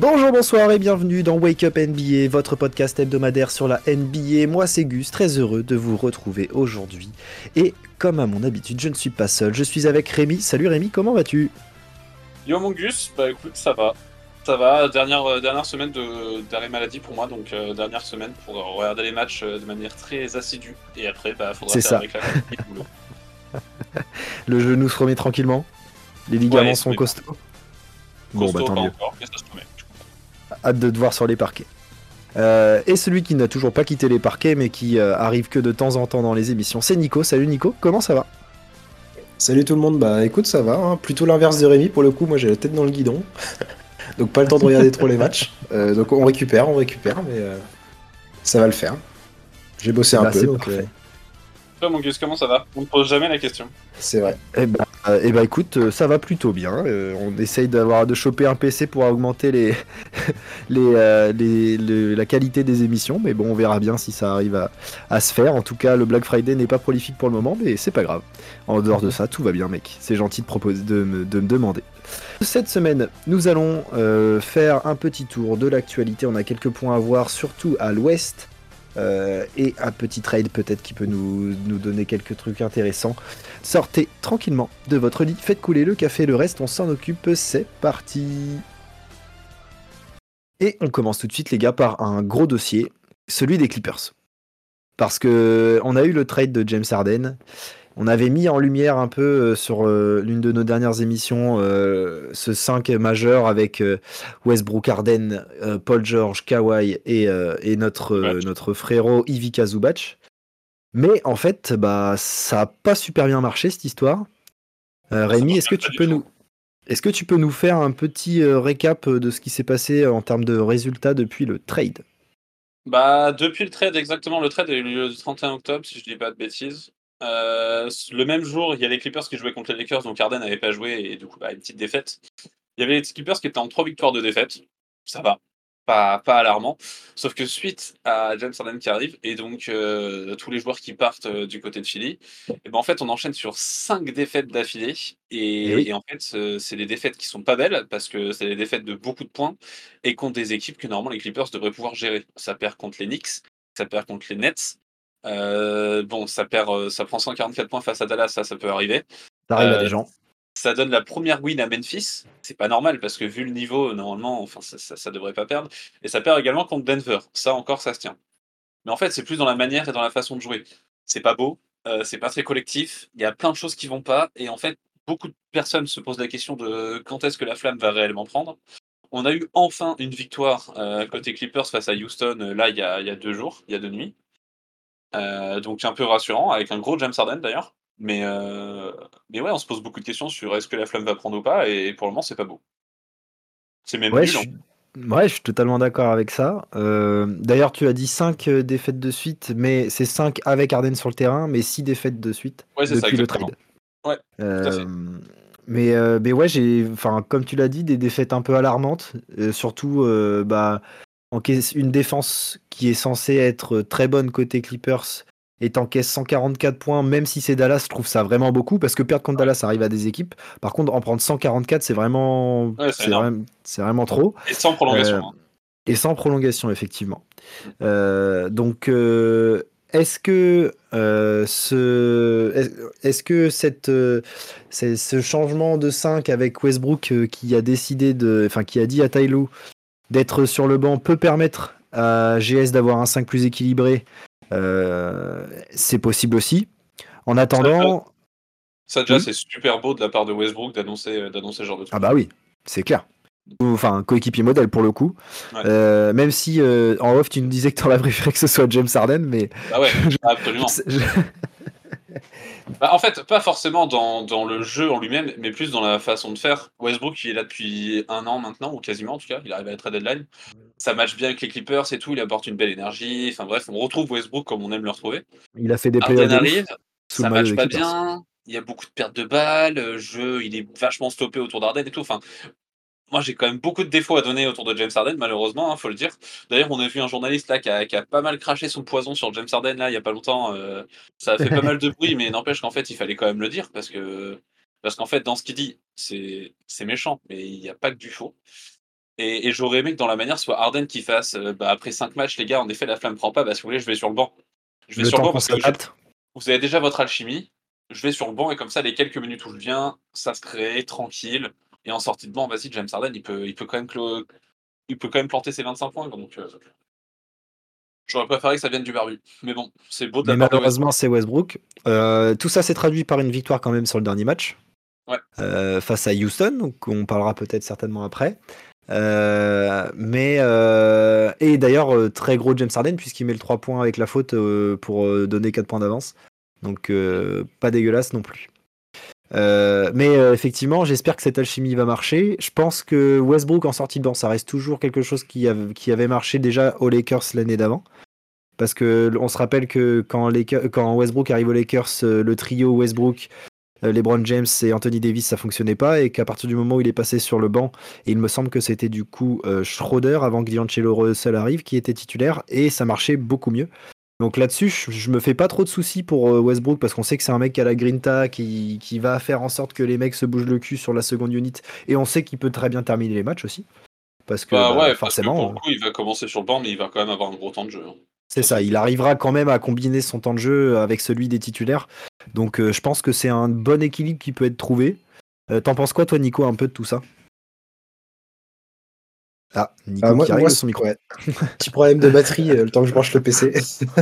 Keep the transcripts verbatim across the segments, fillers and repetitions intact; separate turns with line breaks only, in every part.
Bonjour, bonsoir et bienvenue dans Wake Up N B A, votre podcast hebdomadaire sur la N B A. Moi c'est Gus, très heureux de vous retrouver aujourd'hui. Et comme à mon habitude, je ne suis pas seul, je suis avec Rémi. Salut Rémi, comment vas-tu?
Yo mon Gus, bah écoute, ça va. Ça va, dernière, euh, dernière semaine de- d'arrêt maladie pour moi, donc euh, dernière semaine pour euh, regarder les matchs euh, de manière très assidue. Et après, bah faudra
C'est
faire
ça,
avec la famille et le boulot.
le genou se remet tranquillement, les
Ouais,
ligaments
ça
sont
met bien.
costauds. Bon bah
Costaud,
tant
pas
mieux,
encore, mais ça se remet.
hâte de te voir sur les parquets. Euh, et celui qui n'a toujours pas quitté les parquets mais qui euh, arrive que de temps en temps dans les émissions, c'est Nico. Salut Nico, comment ça va?
Salut tout le monde, bah écoute ça va, hein. Plutôt l'inverse de Rémi pour le coup, moi j'ai la tête dans le guidon, donc pas le temps de regarder trop les matchs, Euh, donc on récupère, on récupère, mais euh, ça va le faire. J'ai bossé
Eh
un
bah
peu,
c'est
donc euh,
parfait.
Toi mon Gus, comment ça va? On ne pose jamais la question.
c'est vrai.
Eh bah, euh, eh bah, écoute, euh, ça va plutôt bien. Euh, on essaye d'avoir de choper un P C pour augmenter les, les, euh, les- le- la qualité des émissions, mais bon, on verra bien si ça arrive à, à se faire. En tout cas, le Black Friday n'est pas prolifique pour le moment, mais c'est pas grave. En dehors de ça, tout va bien, mec. C'est gentil de, proposer, de, me, de me demander. Cette semaine, nous allons euh, faire un petit tour de l'actualité. On a quelques points à voir, surtout à l'ouest. Euh, et un petit trade peut-être qui peut nous, nous donner quelques trucs intéressants. Sortez tranquillement de votre lit, faites couler le café, le reste on s'en occupe, c'est parti. Et on commence tout de suite les gars par un gros dossier, celui des Clippers. Parce que on a eu le trade de James Harden. On avait mis en lumière un peu euh, sur euh, l'une de nos dernières émissions euh, ce cinq majeur avec euh, Westbrook, Harden, euh, Paul George, Kawhi et, euh, et notre,
Ouais.
euh, notre frérot Ivica Zubac. Mais en fait, bah, ça a pas super bien marché cette histoire. Euh,
Bah, ça
Rémi,
marche
est-ce que
même pas
tu
du
peux
tout.
nous, est-ce que tu peux nous faire un petit euh, récap de ce qui s'est passé en termes de résultats depuis le trade?
Bah depuis le trade, exactement, le trade a eu lieu le trente et un octobre, si je dis pas de bêtises. Euh, le même jour, il y a les Clippers qui jouaient contre les Lakers, donc Harden n'avait pas joué, et du coup, bah, une petite défaite. Il y avait les Clippers qui étaient en trois victoires de défaite. Ça va, pas, pas alarmant. Sauf que suite à James Harden qui arrive, et donc euh, tous les joueurs qui partent euh, du côté de Philly, et ben en fait on enchaîne sur cinq défaites d'affilée.
Eh
Et,
oui,
et en fait euh, c'est des défaites qui sont pas belles, parce que c'est des défaites de beaucoup de points, et contre des équipes que normalement les Clippers devraient pouvoir gérer. Ça perd contre les Knicks, ça perd contre les Nets. Euh, bon, ça perd, euh, ça prend cent quarante-quatre points face à Dallas, ça, ça peut arriver.
ça arrive à des
Euh,
gens.
Ça donne la première win à Memphis. C'est pas normal parce que vu le niveau, normalement, enfin, ça, ça, ça devrait pas perdre. Et ça perd également contre Denver. Ça encore, ça se tient. Mais en fait, c'est plus dans la manière et dans la façon de jouer. C'est pas beau, euh, c'est pas très collectif. Il y a plein de choses qui vont pas. Et en fait, beaucoup de personnes se posent la question de quand est-ce que la flamme va réellement prendre. On a eu enfin une victoire euh, côté Clippers face à Houston, euh, là, il y a, il y a deux jours, il y a deux nuits. Euh, donc un peu rassurant, avec un gros James Harden d'ailleurs. Mais, euh, mais ouais, on se pose beaucoup de questions sur est-ce que la flamme va prendre ou pas, et pour le moment, c'est pas beau. C'est même
Ouais, je
nul, en
suis, ouais, je suis totalement d'accord avec ça. Euh, d'ailleurs, tu as dit cinq défaites de suite, mais c'est cinq avec Harden sur le terrain, mais six défaites de suite
fait. Ouais, c'est ça,
depuis le
exactement.
trade.
Ouais, tout à
Euh,
fait.
mais, euh, mais ouais, j'ai, enfin, comme tu l'as dit, des défaites un peu alarmantes, euh, surtout euh, bah, encaisse une défense qui est censée être très bonne côté Clippers et t'encaisse cent quarante-quatre points, même si c'est Dallas, je trouve ça vraiment beaucoup, parce que perdre contre
Ouais,
Dallas, ça arrive à des équipes. Par contre, en prendre cent quarante-quatre, c'est vraiment,
ouais, c'est
c'est
énorme.
vraiment, c'est vraiment trop.
Et sans prolongation,
Euh,
hein.
et sans prolongation, effectivement.
Mm.
Euh, donc, euh, est-ce que euh, ce, est-ce est-ce que cette, euh, c'est- ce changement de cinq avec Westbrook euh, qui a décidé de, enfin qui a dit à Tyloo d'être sur le banc peut permettre à G S d'avoir un cinq plus équilibré? Euh, c'est possible aussi. En
Ça, déjà,
attendant,
ça, déjà,
oui.
c'est super beau de la part de Westbrook d'annoncer euh, d'annoncer ce genre de
Ah
truc.
bah oui, c'est clair. Enfin, un coéquipier modèle pour le coup.
Ouais.
Euh, même si euh, en off tu nous disais que tu aurais préféré que ce soit James Harden, mais
Bah ouais,
je, je
absolument.
sais- je-
Bah, en fait, pas forcément dans, dans le jeu en lui-même, mais plus dans la façon de faire. Westbrook, il est là depuis un an maintenant, ou quasiment en tout cas, il arrive à être à deadline. Ça match bien avec les Clippers et tout, il apporte une belle énergie. Enfin bref, on retrouve Westbrook comme on aime le retrouver.
il a fait des playoffs
Harden
de
arrive,
ouf sous le
ça
maillot
match
des
pas
Clippers.
bien, il y a beaucoup de pertes de balles, le jeu, il est vachement stoppé autour d'Harden et tout. Enfin, moi j'ai quand même beaucoup de défauts à donner autour de James Harden, malheureusement, hein, faut le dire. D'ailleurs, on a vu un journaliste là qui a, qui a pas mal craché son poison sur James Harden là il y a pas longtemps. Euh, ça a fait pas mal de bruit, mais n'empêche qu'en fait il fallait quand même le dire parce que parce qu'en fait dans ce qu'il dit, c'est c'est méchant, mais il n'y a pas que du faux. Et, et j'aurais aimé que dans la manière, soit Harden qui fasse euh, bah, après cinq matchs, les gars, en effet, la flamme prend pas, bah, si vous voulez, je vais sur le banc. Je vais
Le
sur le
temps
banc
qu'on
parce que j'ai-
s'adapte.
vous avez déjà votre alchimie. Je vais sur le banc et comme ça, les quelques minutes où je viens, ça se crée tranquille. Et en sortie de banc, vas-y, James Harden, il peut, il peut, quand, même clo- il peut quand même planter ses vingt-cinq points. Donc, euh, j'aurais préféré que ça vienne du barbu. Mais bon, c'est beau de la
Mais
part de West.
malheureusement, c'est Westbrook. Euh, tout ça s'est traduit par une victoire quand même sur le dernier match.
Ouais.
Euh, face à Houston, donc on parlera peut-être certainement après. Euh, mais euh, et d'ailleurs euh, très gros James Harden puisqu'il met le trois points avec la faute euh, pour euh, donner quatre points d'avance. Donc euh, pas dégueulasse non plus. Euh, mais euh, effectivement, j'espère que cette alchimie va marcher. Je pense que Westbrook en sortie de banc, ça reste toujours quelque chose qui, av- qui avait marché déjà aux Lakers l'année d'avant. Parce que on se rappelle que quand, Lakers- quand Westbrook arrive aux Lakers, euh, le trio Westbrook, euh, LeBron James et Anthony Davis, ça fonctionnait pas. Et qu'à partir du moment où il est passé sur le banc, et il me semble que c'était du coup euh, Schroeder avant que D'Angelo Russell arrive, qui était titulaire, et ça marchait beaucoup mieux. Donc là-dessus, je, je me fais pas trop de soucis pour euh, Westbrook parce qu'on sait que c'est un mec qui a la grinta, qui, qui va faire en sorte que les mecs se bougent le cul sur la seconde unit. Et on sait qu'il peut très bien terminer les matchs aussi. Parce que
Bah
bah,
ouais, parce que pour
forcément,
le
euh,
coup, il va commencer sur le banc, mais il va quand même avoir un gros temps de jeu. hein.
c'est
Ça, c'est
ça. Il
clair.
arrivera quand même à combiner son temps de jeu avec celui des titulaires. Donc euh, je pense que c'est un bon équilibre qui peut être trouvé. Euh, T'en penses quoi, toi, Nico, un peu de tout ça? Ah,
Ah,
Nico
moi,
qui
moi
règle
c'est-
son micro.
ouais. Petit problème de batterie euh, le temps que je branche le P C.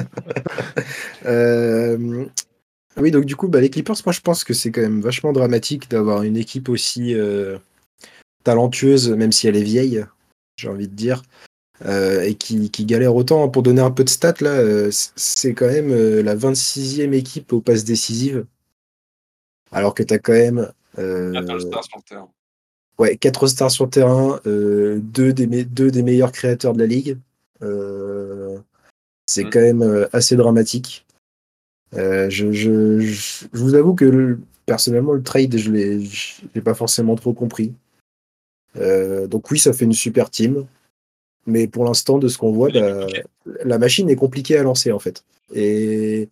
Euh, oui, donc du coup, bah, les Clippers, moi je pense que c'est quand même vachement dramatique d'avoir une équipe aussi euh, talentueuse, même si elle est vieille, j'ai envie de dire, euh, et qui, qui galère autant. Pour donner un peu de stats, là, euh, c- c'est quand même euh, la vingt-sixième équipe aux passes décisives, alors que tu as quand même
quatre
euh,
All-Stars sur le terrain.
ouais, quatre stars sur le terrain, euh, deux, des me- deux des meilleurs créateurs de la ligue. Euh, c'est
Mm.
quand même euh, assez dramatique. Euh, je, je, je, je vous avoue que le- personnellement, le trade, je l'ai, je l'ai pas forcément trop compris. Euh, donc oui, ça fait une super team, mais pour l'instant, de ce qu'on voit,
Il est
bah,
compliqué.
la machine est compliquée à lancer en fait. Et,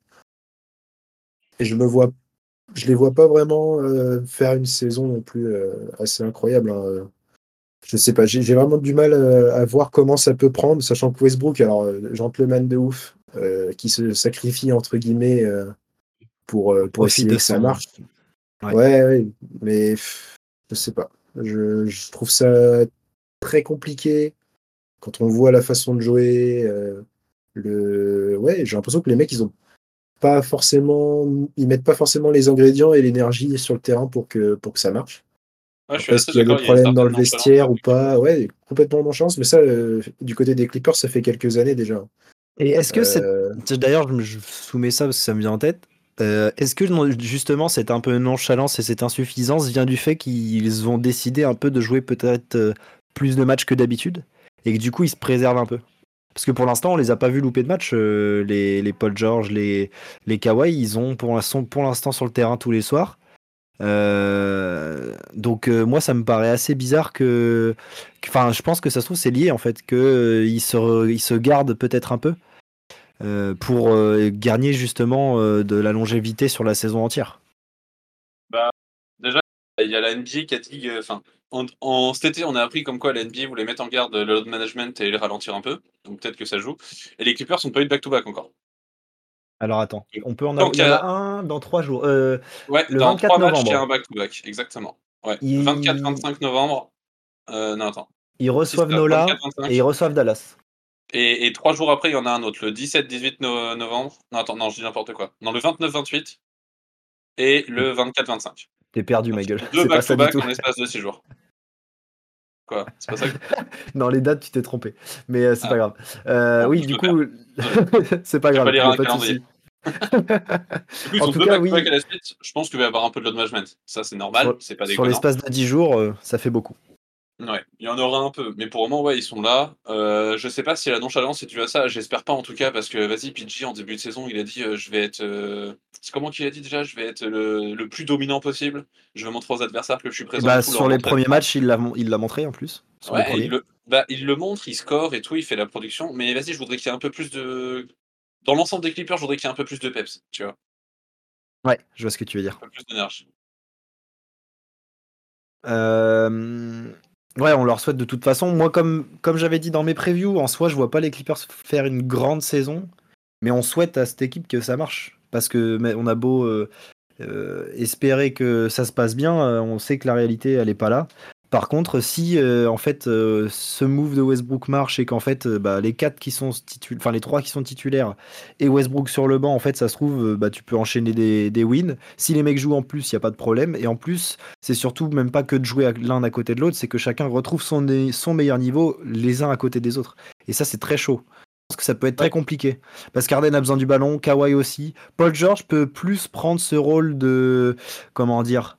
et je me vois, je les vois pas vraiment euh, faire une saison non plus euh, assez incroyable. hein. Je sais pas, j'ai j'ai vraiment du mal euh, à voir comment ça peut prendre, sachant que Westbrook, alors euh, gentleman de ouf, euh, qui se sacrifie entre guillemets euh, pour, euh, pour
Profite
essayer
de
que ça
son.
marche.
Ouais.
Ouais, ouais, mais pff, je sais pas. Je, je trouve ça très compliqué quand on voit la façon de jouer. euh, le... Ouais, j'ai l'impression que les mecs, ils ont pas forcément, ils mettent pas forcément les ingrédients et l'énergie sur le terrain pour que, pour que ça marche.
Ouais, je suis
Après, est-ce
assez
qu'il y a des
d'accord, il y a une
problèmes dans
certaine
le
nonchalance,
vestiaire ou
effectivement.
pas? Ouais, complètement de chance, mais ça, euh, du côté des Clippers, ça fait quelques années déjà.
Et est-ce que c'est.
Euh,
D'ailleurs, je me je soumets ça parce que ça me vient en tête. Euh, est-ce que non, justement cette un peu nonchalance et cette insuffisance vient du fait qu'ils ont décidé un peu de jouer peut-être euh, plus de matchs que d'habitude et que du coup ils se préservent un peu? Parce que pour l'instant on les a pas vus louper de match, euh, les, les Paul George, les, les Kawhi, ils ont pour l'instant, pour l'instant sur le terrain tous les soirs. Euh, donc euh, moi ça me paraît assez bizarre que, enfin je pense que ça se trouve c'est lié en fait que euh, ils se, re- ils se gardent peut-être un peu euh, pour euh, gagner justement euh, de la longévité sur la saison entière.
Bah, déjà, il y a la N B A qui a dit, euh, enfin, en, en- cet été, on a appris comme quoi la N B A voulait mettre en garde le load management et le ralentir un peu, donc peut-être que ça joue. Et les Clippers n'ont pas eu de back-to-back encore.
Alors attends,
Donc,
on peut en
tant
avoir, il y
qu'il y
en
a,
a un dans trois jours, euh,
ouais,
le
dans
vingt-quatre
trois matchs, il y a
novembre.
un back-to-back, exactement. Ouais,
Ils,
vingt-quatre vingt-cinq novembre. Euh, non, attends.
ils
Si, c'est
reçoivent
ça,
Nola
vingt-quatre vingt-cinq.
et ils reçoivent Dallas.
Et, et trois jours après, il y en a un autre, le dix-sept dix-huit no- novembre. Non, attends, non, je dis n'importe quoi. Non, le vingt-neuf vingt-huit et le vingt-quatre vingt-cinq.
T'es perdu
Donc,
ma
ils
gueule,
font deux
c'est pas ça du
back-to-back
tout.
en l'espace de six jours. Quoi? C'est pas ça que...
Dans les dates tu t'es trompé, mais euh, c'est
Ah,
pas grave. Euh,
bon,
oui
je
du
me perds.
coup,
Désolé.
c'est pas
Je vais pas
grave,
lire
y a
un
pas de
calendrier.
souci.
Du coup, ils
En
ont
tout
deux
cas
back-to-back
oui,
à la suite. Je pense qu'il va y avoir un peu de load management. Ça, c'est normal,
sur,
c'est pas
sur
déconnant.
l'espace de dix jours, euh, ça fait beaucoup.
Ouais, il y en aura un peu. Mais pour le moment, ouais, ils sont là. Euh, je sais pas si la nonchalance est due à ça. J'espère pas en tout cas, parce que vas-y, P G en début de saison, il a dit euh, je vais être. euh, C'est comment qu'il a dit déjà? Je vais être le, le plus dominant possible. Je vais montrer aux adversaires que je suis
Et
présent et
bah
tout lors
sur les premiers
d'entraînement.
matchs il l'a il l'a montré en plus, sur les
Ouais, il
premiers.
le, bah, il le montre, il score et tout, il fait la production. Mais vas-y, je voudrais qu'il y ait un peu plus de. Dans l'ensemble des Clippers, je voudrais qu'il y ait un peu plus de peps, tu vois.
Ouais, je vois ce que tu veux dire.
Un peu plus d'énergie.
Euh, Ouais, on leur souhaite de toute façon. Moi, comme, comme j'avais dit dans mes previews, en soi, je vois pas les Clippers faire une grande saison, mais on souhaite à cette équipe que ça marche. Parce que mais on a beau euh, euh, espérer que ça se passe bien, euh, on sait que la réalité, elle est pas là. Par contre, si euh, en fait euh, ce move de Westbrook marche et qu'en fait euh, bah, les quatre qui sont titu- enfin les trois qui sont titulaires et Westbrook sur le banc, en fait ça se trouve euh, bah, tu peux enchaîner des, des wins. Si les mecs jouent en plus, il y a pas de problème. Et en plus, c'est surtout même pas que de jouer à- l'un à côté de l'autre, c'est que chacun retrouve son, son meilleur niveau les uns à côté des autres. Et ça c'est très chaud. Je pense que ça peut être très
Ouais.
compliqué parce qu'Arden a besoin du ballon, Kawhi aussi. Paul George peut plus prendre ce rôle de comment dire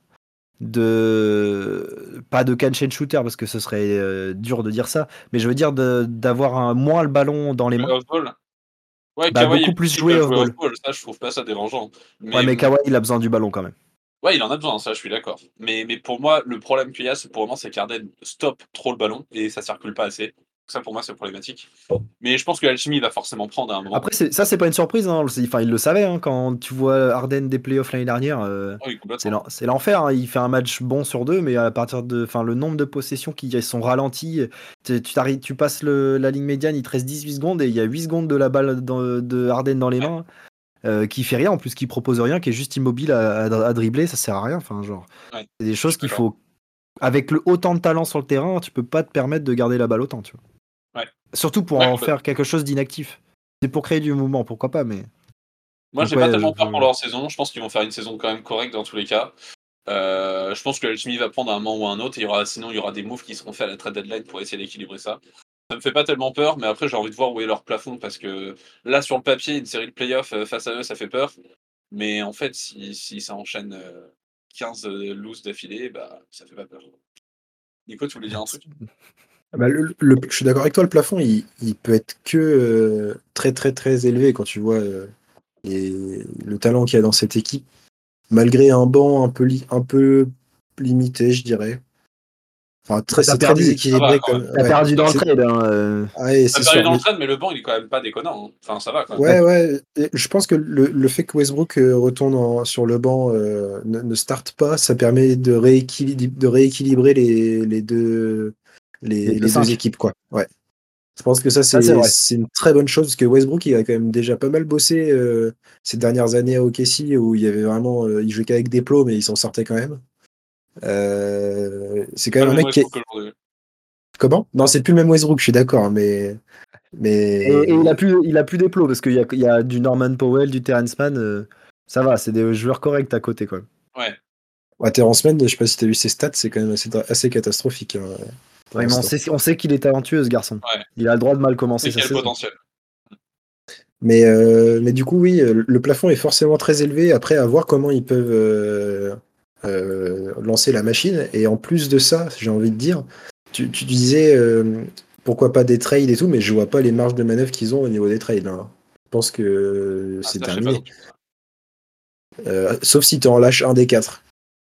de pas de catch and shooter parce que ce serait euh, dur de dire ça, mais je veux dire de- d'avoir un, moins le ballon dans les
Le
mains,
off-ball. Ouais,
bah
Kawhi et
beaucoup plus
P G
jouer
peuvent
off
jouer
ball.
off-ball, ça je trouve pas ça dérangeant.
Ouais,
Mais
mais
hum,
Kawhi il a besoin du ballon quand même.
ouais, il en a besoin, ça je suis d'accord. Mais, mais pour moi, le problème qu'il y a, c'est pour le moment, c'est qu'Arden stoppe trop le ballon et ça circule pas assez. Ça pour moi, c'est problématique. Mais je pense que l'alchimie va forcément prendre à un moment.
Après c'est- ça c'est pas une surprise, hein. C'est- Enfin il le savait hein, quand tu vois Harden des playoffs l'année dernière, euh,
Ah oui,
c'est
complètement.
l'en- c'est l'enfer, hein. Il fait un match bon sur deux, mais à partir de, enfin le nombre de possessions qui sont ralenties, tu, tu, t'arrives- tu passes le- la ligne médiane, il te reste dix-huit secondes et il y a huit secondes de la balle dans- de Harden dans les
Ouais,
mains. Euh, qui fait rien en plus, qui propose rien, qui est juste immobile à, à- à dribbler, ça sert à rien. Enfin, genre,
ouais,
c'est des
je
choses
suis
qu'il
d'accord.
faut. Avec le autant de talent sur le terrain, tu peux pas te permettre de garder la balle autant, tu vois.
Ouais,
Surtout pour
ouais,
en
complètement.
faire quelque chose d'inactif. C'est pour créer du mouvement, pourquoi pas, mais.
Moi,
Donc
j'ai
ouais,
pas
euh,
tellement peur pour leur saison. Je pense qu'ils vont faire une saison quand même correcte dans tous les cas. Euh, je pense que l'alchimie va prendre à un moment ou à un autre. Et il y aura, sinon, il y aura des moves qui seront faits à la trade deadline pour essayer d'équilibrer ça. Ça me fait pas tellement peur, mais après, j'ai envie de voir où est leur plafond parce que là, sur le papier, une série de playoffs euh, face à eux, ça fait peur. Mais en fait, si, si ça enchaîne euh, quinze euh, loses d'affilée, bah, ça fait pas peur. Nico, tu voulais dire un truc?
Ah bah, le- le- je suis d'accord avec toi, le plafond, il, il peut être que euh, très très très élevé quand tu vois euh, les- le talent qu'il y a dans cette équipe, malgré un banc un peu, li- un peu limité, je dirais. Enfin,
bah,
très,
t'as
c'est très
perdu.
Ça va
déséquilibré
quand
comme.
même.
T'as
Ouais,
perdu
Ça
dans le
va.
trade. Hein, euh.
ouais,
T'as
c'est
perdu
sûr.
dans le
Mais
trade, mais le banc, il est quand même pas déconnant, hein. Enfin, ça va quand même.
ouais, ouais. Et je pense que le, le fait que Westbrook euh, retourne en- sur le banc, euh, ne, ne starte pas, ça permet de, rééquili- de rééquilibrer les, les deux,
Les
les,
deux
les deux
cinq.
équipes, quoi. Ouais. Je pense que ça,
Ah, c'est
c'est
vrai.
c'est une très bonne chose, parce que Westbrook, il a quand même déjà pas mal bossé euh, ces dernières années à O K C, où il y avait vraiment, euh, il jouait qu'avec des plots, mais il s'en sortait quand même. Euh, c'est quand
Pas
même
le
un
même
mec qui est...
Westbrook qu'aujourd'hui.
Comment? Non, c'est plus le même Westbrook, je suis d'accord, hein, mais...
Et, et il a
mais...
plus, il a plus des plots parce qu'il y a, il y a du Norman Powell, du Terrence Mann. Euh, ça va, c'est des joueurs corrects à côté, quand même.
Ouais.
Ouais, Terrence Mann, je sais pas si t'as vu ses stats, c'est quand même assez, assez catastrophique hein, pour
Ouais, mais on
l'instant.
sait, on sait qu'il est talentueux, ce garçon.
Ouais.
Il a le droit de mal
C'est
commencer
qu'il
sa
y a le
saison.
potentiel.
Mais, euh, mais du coup, oui, euh, le plafond est forcément très élevé. Après, à voir comment ils peuvent euh, euh, lancer la machine. Et en plus de ça, j'ai envie de dire, tu, tu disais euh, pourquoi pas des trades et tout, mais je vois pas les marges de manœuvre qu'ils ont au niveau des trades, hein. Je pense que
Ah,
c'est
ça, je sais pas non
terminé.
plus. Ça.
Euh, sauf si tu en lâches un des quatre.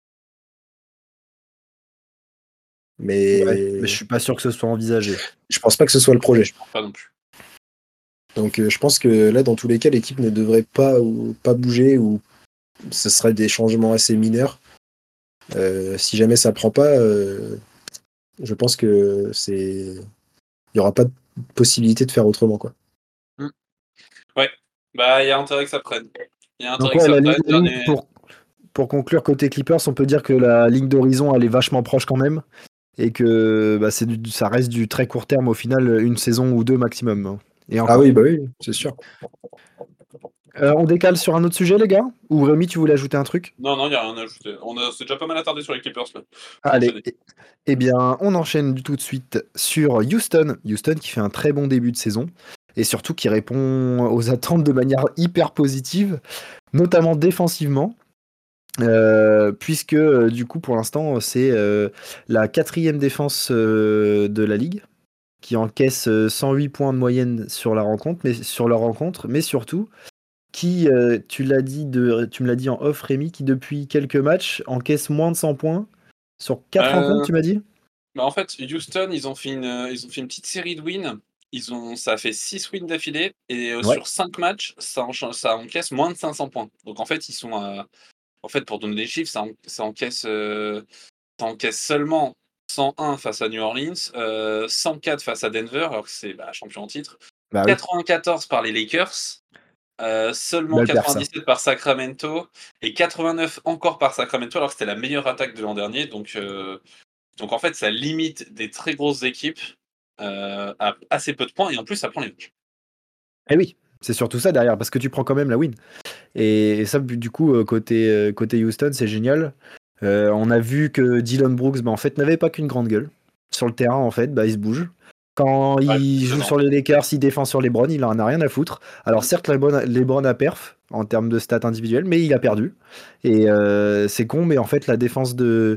Ouais, mais je
Mais
suis pas sûr que ce soit envisagé.
je pense pas que ce soit le projet.
Je pense pas non plus.
Donc euh, je pense que là, dans tous les cas, l'équipe ne devrait pas ou pas bouger ou ce serait des changements assez mineurs. Euh, si jamais ça prend pas, euh, je pense que c'est, il y aura pas de possibilité de faire autrement quoi.
Hmm. Ouais. Bah, il y a intérêt que ça prenne. Il y a
Donc
intérêt que
ouais,
ça
la ligne,
prenne.
la ligne,
Dernier.
pour, pour conclure côté Clippers, on peut dire que la ligne d'horizon elle est vachement proche quand même et que bah, c'est du, ça reste du très court terme au final, une saison ou deux maximum, hein. Et
Ah
encore.
oui, bah oui, c'est sûr.
Euh, on décale sur un autre sujet, les gars? Ou Rémi, tu voulais ajouter un truc?
Non, non, il n'y a rien à ajouter. On a... C'est déjà pas mal attardé sur les Clippers, là. Faut
Allez,
enchaîner.
eh eh bien, on enchaîne tout de suite sur Houston. Houston qui fait un très bon début de saison et surtout qui répond aux attentes de manière hyper positive, notamment défensivement. Euh, puisque euh, du coup pour l'instant c'est euh, la quatrième défense euh, de la ligue qui encaisse euh, cent huit points de moyenne sur la rencontre, mais sur leur rencontre, mais surtout qui, euh, tu l'as dit de, tu me l'as dit en off Rémi, qui depuis quelques matchs encaisse moins de cent points sur quatre rencontres,
Euh,
tu m'as dit?
Bah, en fait, Houston, ils ont fait une, euh, ils ont fait une petite série de wins. Ils ont, ça a fait six wins d'affilée. Et euh,
Ouais.
sur cinq matchs, ça, encha- ça encaisse moins de cinq cents points. Donc en fait, ils sont à- en fait, pour donner des chiffres, ça, en- ça encaisse, euh, ça encaisse seulement cent un face à New Orleans, euh, cent quatre face à Denver, alors que c'est bah, champion en titre,
Bah oui,
quatre-vingt-quatorze par les Lakers, euh, seulement
belle perf ça.
quatre-vingt-dix-sept par Sacramento et quatre-vingt-neuf encore par Sacramento, alors que c'était la meilleure attaque de l'an dernier. Donc, euh, donc en fait, ça limite des très grosses équipes euh, à assez peu de points et en plus, ça prend les matchs.
Eh oui, c'est surtout ça derrière, parce que tu prends quand même la win. Et, et ça, du coup, euh, côté, euh, côté Houston, c'est génial. Euh, on a vu que Dylan Brooks, bah, en fait, n'avait pas qu'une grande gueule. Sur le terrain, en fait, bah, il se bouge. Quand
Ouais,
il joue
présent.
sur les Lakers, il défend sur LeBron, il en a rien à foutre. Alors certes, LeBron, LeBron a perf en termes de stats individuelles, mais il a perdu. Et euh, c'est con, mais en fait, la défense de,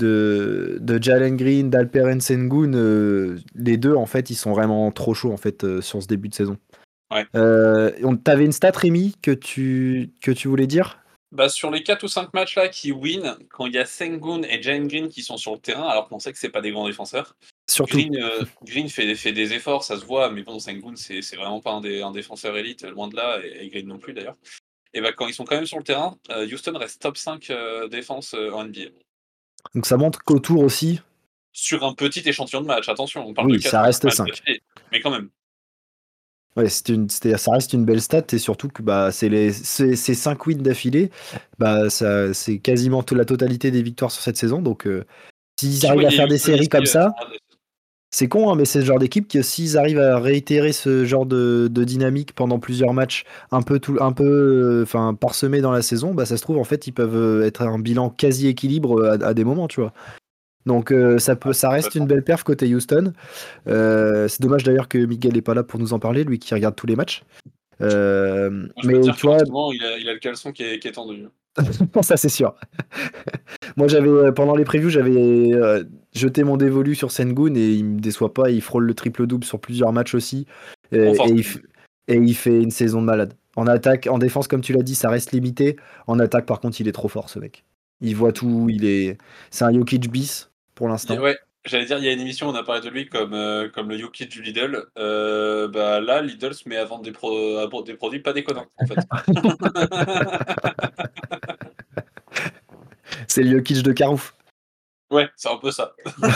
de, de Jalen Green, d'Alperen Sengun, euh, les deux, en fait, ils sont vraiment trop chauds en fait, euh, sur ce début de saison.
Ouais.
Euh, on- T'avais une stat, Rémi, que tu, que tu voulais dire?
Bah, sur les quatre ou cinq matchs là qui win, quand il y a Sengun et Jalen Green qui sont sur le terrain, alors qu'on sait que c'est pas des grands défenseurs,
Surtout.
Green, euh, Green fait, fait des efforts, ça se voit, mais bon, Sengun, c'est c'est vraiment pas un, des, un défenseur élite, loin de là, et, et Green non plus d'ailleurs. Et bah, quand ils sont quand même sur le terrain, euh, Houston reste top cinq euh, défense euh, en N B A.
Donc ça montre qu'autour aussi,
Sur un petit échantillon de match, attention, on parle de
oui,
quatre
ça
ou cinq
reste
matchs
cinq.
d'affilée, mais quand même.
Ouais, c'est une, c'est- ça reste une belle stat et surtout que bah, c'est les, c'est- ces cinq wins d'affilée, bah, ça, c'est quasiment toute la totalité des victoires sur cette saison. Donc euh, s'ils
Puis ouais,
arrivent à
il y a
faire des
Houston
séries
ici,
comme
euh,
ça, c'est con, hein, mais c'est le genre d'équipe que s'ils arrivent à réitérer ce genre de, de dynamique pendant plusieurs matchs, un peu, tout, un peu euh, enfin, parsemés dans la saison, bah, ça se trouve, en fait, ils peuvent euh, être un bilan quasi équilibre à, à des moments, tu vois. Donc euh, ça, peut, ça reste une belle perf côté Houston. Euh, c'est dommage d'ailleurs que Miguel n'est pas là pour nous en parler, lui qui regarde tous les matchs. Euh,
Moi, je peux te
mais
dire
tu
qu'en
vois,
ce moment, il a, il a le caleçon qui est, qui est tendu.
ça c'est sûr. Moi j'avais euh, pendant les previews, j'avais euh, jeté mon dévolu sur Sengun et il me déçoit pas, il frôle le triple double sur plusieurs matchs aussi et,
Trop
et
fort.
il, f- et il fait une saison de malade. En attaque, en défense comme tu l'as dit, ça reste limité. En attaque par contre, il est trop fort ce mec. Il voit tout, il est c'est un Jokic bis pour
Il y a-
l'instant.
Ouais, j'allais dire, il y a une émission où on a parlé de lui comme, euh, comme le Jokic du Lidl. Euh, bah, là, Lidl se met à vendre des, pro- à vendre des produits pas déconnants, en fait.
C'est le Jokic de Carouf.
Ouais, c'est un peu ça.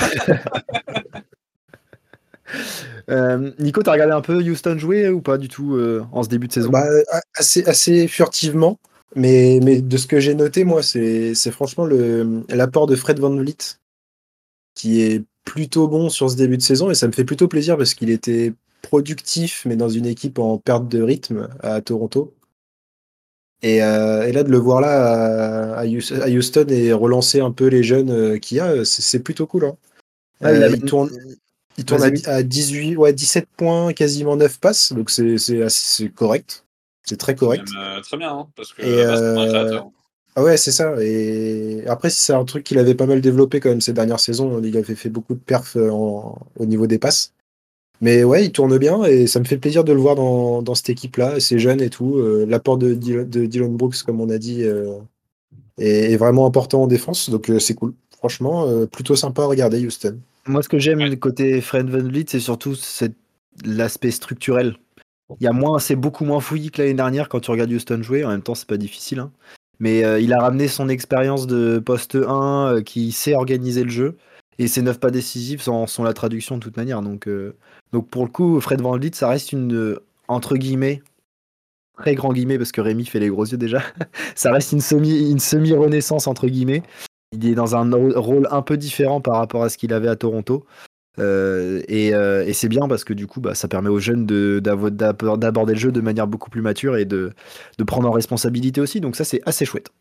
Euh, Nico, t'as regardé un peu Houston jouer ou pas du tout euh, en ce début de saison?
Bah, assez, assez furtivement, mais, mais de ce que j'ai noté, moi, c'est c'est franchement le l'apport de Fred VanVleet qui est plutôt bon sur ce début de saison et ça me fait plutôt plaisir parce qu'il était productif, mais dans une équipe en perte de rythme à Toronto. Et, euh, et là, de le voir là à, à Houston à Houston et relancer un peu les jeunes euh, qu'il y a, c'est c'est plutôt cool, hein.
Ah, il
Euh,
a...
il tourne, il tourne à,
Vas-y.
à dix-huit, ouais, dix-sept points, quasiment neuf passes, donc c'est c'est assez- c'est correct. C'est très
C'est même
correct.
euh, très bien, hein, parce que à
Et
la base, c'est pas un
euh,
créateur.
ah ouais, c'est ça. Et après, c'est un truc qu'il avait pas mal développé quand même ces dernières saisons. Il avait fait beaucoup de perfs euh, en- au niveau des passes. Mais ouais, il tourne bien et ça me fait plaisir de le voir dans, dans cette équipe-là. C'est jeune et tout. Euh, l'apport de, Dylan- de Dylan Brooks, comme on a dit, euh, est, est vraiment important en défense. Donc euh, c'est cool. Franchement, euh, plutôt sympa à regarder Houston.
Moi, ce que j'aime
Ouais.
côté Fred VanVleet, c'est surtout cette- l'aspect structurel. Il y a moins, c'est beaucoup moins fouillis que l'année dernière quand tu regardes Houston jouer. En même temps, c'est pas difficile, hein. Mais euh, il a ramené son expérience de poste un euh, qui sait organiser le jeu. Et ses neuf pas décisifs sont, sont la traduction de toute manière. Donc, euh, donc pour le coup, Fred VanVleet, ça reste une, euh, entre guillemets, très grand guillemets, parce que Rémi fait les gros yeux déjà, ça reste une semi, une semi-renaissance, entre guillemets. Il est dans un ro- rôle un peu différent par rapport à ce qu'il avait à Toronto. Euh, et, euh, et c'est bien parce que du coup, bah, ça permet aux jeunes de, d'avo- d'ab- d'aborder le jeu de manière beaucoup plus mature et de, de prendre en responsabilité aussi. Donc ça, c'est assez chouette.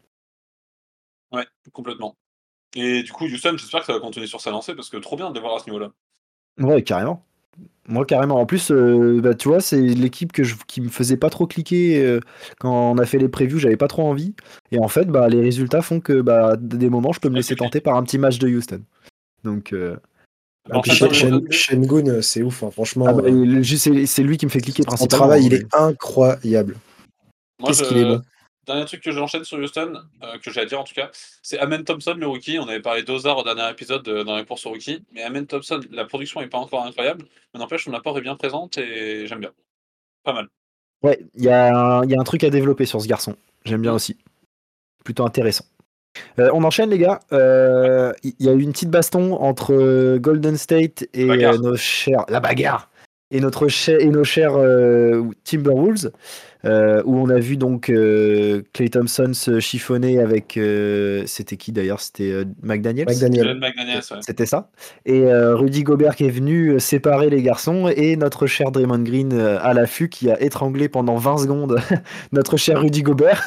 Ouais, complètement. Et du coup, Houston, j'espère que ça va continuer sur sa lancée, parce que trop bien de les voir à ce niveau-là.
Ouais, carrément. Moi, carrément. En plus, euh, bah, tu vois, c'est l'équipe que je, qui me faisait pas trop cliquer euh, quand on a fait les previews. J'avais pas trop envie. Et en fait, bah, les résultats font que bah, des moments, je peux me
Ça
laisser
fait clic.
tenter par un petit match de Houston. Donc, euh,
Ah, puis
J'enchaîne sur
Shen-
Houston,
Shen-
lui.
Shengun, c'est ouf, hein,
ah
franchement.
bah,
euh,
il- juste, c'est c'est lui qui me fait cliquer
son
principalement,
travail,
hein,
il
mais-
est incroyable.
Moi,
Qu'est-ce qu'il est
je...
bon.
Dernier truc que j'enchaîne sur Houston, euh, que j'ai à dire en tout cas, c'est Amen Thompson, le rookie. On avait parlé d'Ozar au dernier épisode de- dans les courses au rookie. Mais Amen Thompson, la production est pas encore incroyable. Mais n'empêche, son apport est bien présent et j'aime bien. Pas mal.
Ouais, il y a, un- il y a un truc à développer sur ce garçon. J'aime bien
Hmm.
aussi. Plutôt intéressant. Euh, on enchaîne les gars. Euh, Il y, y a eu une petite baston entre euh, Golden State et
Bagarre.
euh, nos chers la bagarre et notre cher, et nos chers euh, Timberwolves euh, où on a vu donc euh, Klay Thompson se chiffonner avec euh, c'était qui d'ailleurs c'était euh, McDaniels.
McDaniel.
John McDaniels, ouais.
C'était ça. Et euh, Rudy Gobert qui est venu euh, séparer les garçons et notre cher Draymond Green euh, à l'affût qui a étranglé pendant vingt secondes notre cher Rudy Gobert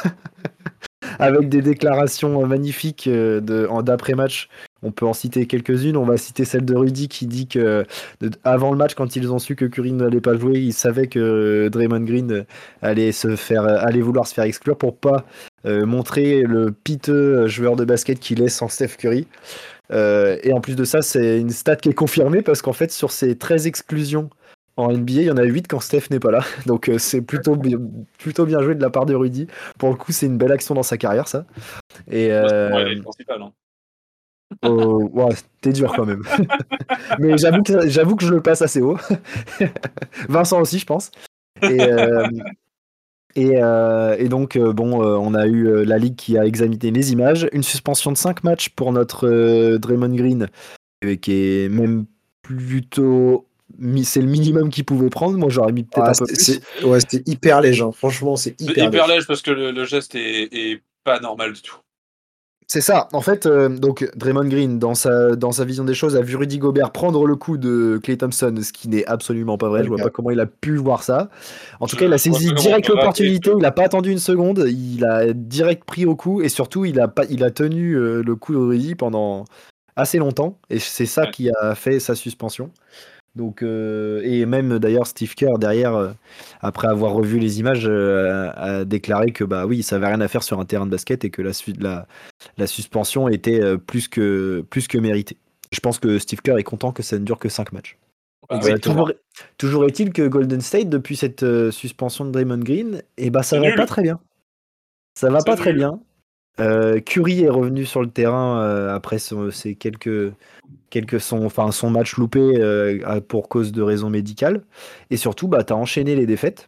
avec des déclarations magnifiques euh, de, en, d'après-match. On peut en citer quelques-unes. On va citer celle de Rudy qui dit que de, avant le match, quand ils ont su que Curry n'allait pas jouer, ils savaient que Draymond Green allait se faire, allait vouloir se faire exclure pour pas euh, montrer le piteux joueur de basket qu'il est sans Steph Curry. Euh, et en plus de ça, c'est une stat qui est confirmée parce qu'en fait, sur ces treize exclusions en N B A, il y en a huit quand Steph n'est pas là. Donc euh, c'est plutôt bien, plutôt bien joué de la part de Rudy. Pour le coup, c'est une belle action dans sa carrière, ça. Et
Moi, c'est pour
euh...
les principales. Hein.
oh, ouais, t'es dur quand même. Mais j'avoue que, j'avoue que je le passe assez haut. Vincent aussi, je pense. Et, euh... Et, euh, et donc, euh, bon, euh, on a eu euh, la Ligue qui a examiné les images. Une suspension de cinq matchs pour notre euh, Draymond Green, euh, qui est même plutôt... C'est le minimum qu'il pouvait prendre. Moi, j'aurais mis peut-être
Ah,
un peu
c'est,
plus.
c'est... Ouais, c'était hyper léger. Franchement, c'est
C'est
hyper,
hyper
léger.
léger parce que le, le geste est, est pas normal du tout.
C'est ça. En fait, euh, donc Draymond Green, dans sa, dans sa vision des choses, a vu Rudy Gobert prendre le coup de Klay Thompson, ce qui n'est absolument pas vrai.
Pas
Je
le
vois
cas.
pas comment il a pu voir ça. En tout
Je-
cas, il a
je vois
saisi
pas comment
direct
on peut rater
l'opportunité.
que-
Il n'a pas attendu une seconde. Il a direct pris au coup et surtout, il a, pas, il a tenu euh, le coup de Rudy pendant assez longtemps. Et c'est ça
Ouais.
qui a fait sa suspension. Donc, euh, et même d'ailleurs Steve Kerr derrière, euh, après avoir revu les images, euh, a déclaré que bah oui, ça avait rien à faire sur un terrain de basket et que la, su- la, la suspension était euh, plus que plus que méritée. Je pense que Steve Kerr est content que ça ne dure que cinq matchs.
Bah oui,
Exactement.
toujours, toujours est-il que Golden State depuis cette euh, suspension de Draymond Green, et bah ça
C'est
va
nul.
pas très bien. Ça va
C'est
pas très
nul.
bien. Euh, Curry est revenu sur le terrain euh, après son- ces quelques quelques son, enfin, son match loupé euh, pour cause de raisons médicales. Et surtout, bah, tu as enchaîné les défaites.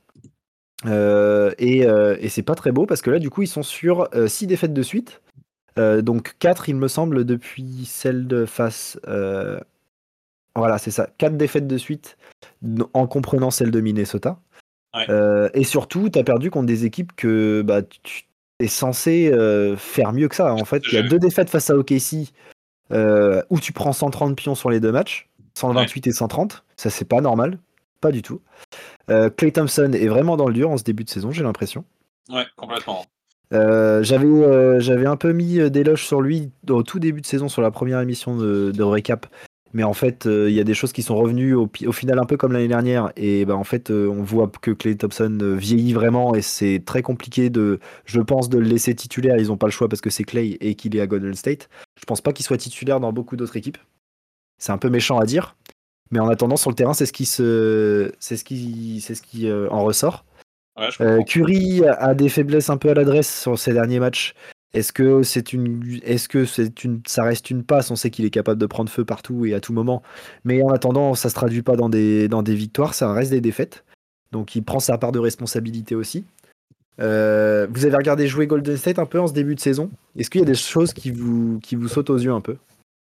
Euh, et, euh, et c'est pas très beau parce que là, du coup, ils sont sur six défaites de suite. Euh, donc quatre, il me semble, depuis celle de face. Euh, voilà, c'est ça. quatre défaites de suite en comprenant celle de Minnesota.
Ouais.
Euh, et surtout, tu as perdu contre des équipes que bah, tu es censé euh, faire mieux que ça. En fait, il y a
Je-
deux défaites face à O K C. Euh, où tu prends cent trente pions sur les deux matchs, cent vingt-huit et cent trente, ça c'est pas normal, pas du tout. Euh, Klay Thompson est vraiment dans le dur en ce début de saison, j'ai l'impression.
Ouais, complètement.
Euh, j'avais, euh, j'avais un peu mis euh, d'éloges sur lui au tout début de saison, sur la première émission de, de Recap, mais en fait, il euh, y a des choses qui sont revenues au, au final un peu comme l'année dernière, et bah, en fait, euh, on voit que Klay Thompson euh, vieillit vraiment, et c'est très compliqué, de, je pense, de le laisser titulaire. Ils n'ont pas le choix parce que c'est Klay et qu'il est à Golden State. Je pense pas qu'il soit titulaire dans beaucoup d'autres équipes. C'est un peu méchant à dire, mais en attendant, sur le terrain, c'est ce qui, se, c'est ce qui, c'est ce qui euh, en ressort.
Ouais, je
Euh,
comprends.
Curry a des faiblesses un peu à l'adresse sur ses derniers matchs. Est-ce que c'est une, est-ce que c'est une, ça reste une passe? On sait qu'il est capable de prendre feu partout et à tout moment. Mais en attendant, ça se traduit pas dans des, dans des victoires, ça reste des défaites. Donc il prend sa part de responsabilité aussi. Euh, vous avez regardé jouer Golden State un peu en ce début de saison? Est-ce qu'il y a des choses qui vous, qui vous sautent aux yeux un peu?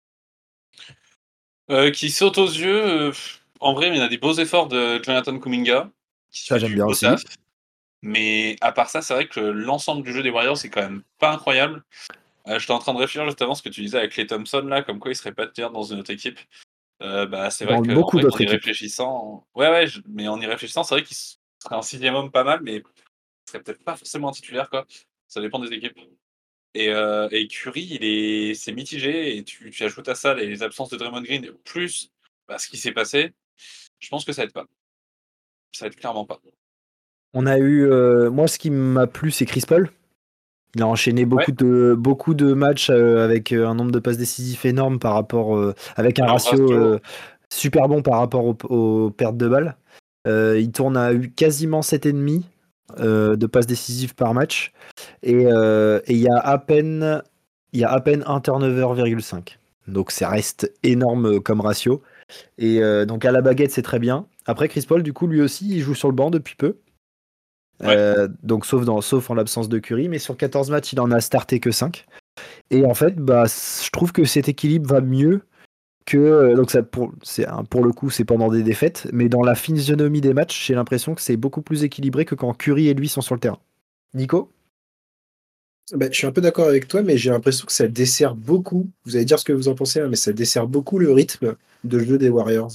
Euh, qui saute aux yeux, euh, pff, en vrai, il y en a des beaux efforts de Jonathan Kuminga, qui
Ça,
fait
j'aime
du
bien
beau
aussi.
taf. Mais à part ça, c'est vrai que l'ensemble du jeu des Warriors, c'est quand même pas incroyable. Euh, J'étais en train de réfléchir juste avant ce que tu disais avec Klay Thompson, là, comme quoi il serait pas de dans une autre équipe. Euh, bah, c'est vrai
Dans
qu'en
beaucoup
vrai, en
d'autres
y
équipes.
réfléchissant. Ouais, ouais, je- mais en y réfléchissant, c'est vrai qu'il serait un sixième homme pas mal, mais il serait peut-être pas forcément un titulaire, quoi. Ça dépend des équipes. Et, euh, et Curry, il est, c'est mitigé, et tu, tu ajoutes à ça les, les absences de Draymond Green, plus bah, ce qui s'est passé, je pense que ça aide pas. Ça aide clairement pas.
On a eu, euh, moi, ce qui m'a plu, c'est Chris Paul. Il a enchaîné
Ouais,
beaucoup de, beaucoup de matchs euh, avec euh, un nombre de passes décisifs énorme par rapport, euh, avec un
leur
ratio
ratio,
euh, super bon par rapport aux, aux pertes de balles. Euh, il tourne à eu- quasiment sept virgule cinq euh, de passes décisives par match. Et euh, et il y a à peine, il y a à peine un turnover virgule cinq. Donc ça reste énorme comme ratio. Et euh, donc à la baguette, c'est très bien. Après, Chris Paul, du coup, lui aussi, il joue sur le banc depuis peu.
ouais.
Euh, donc sauf, dans, sauf en l'absence de Curry, mais sur quatorze matchs, il en a starté que cinq. Et en fait, bah, c- je trouve que cet équilibre va mieux que. euh, Donc, ça, pour, c'est, un- pour le coup, c'est pendant des défaites, mais dans la physionomie des matchs, j'ai l'impression que c'est beaucoup plus équilibré que quand Curry et lui sont sur le terrain. Nico?
Bah, je suis un peu d'accord avec toi, mais j'ai l'impression que ça dessert beaucoup. Vous allez dire ce que vous en pensez, hein, mais ça dessert beaucoup le rythme de jeu des Warriors.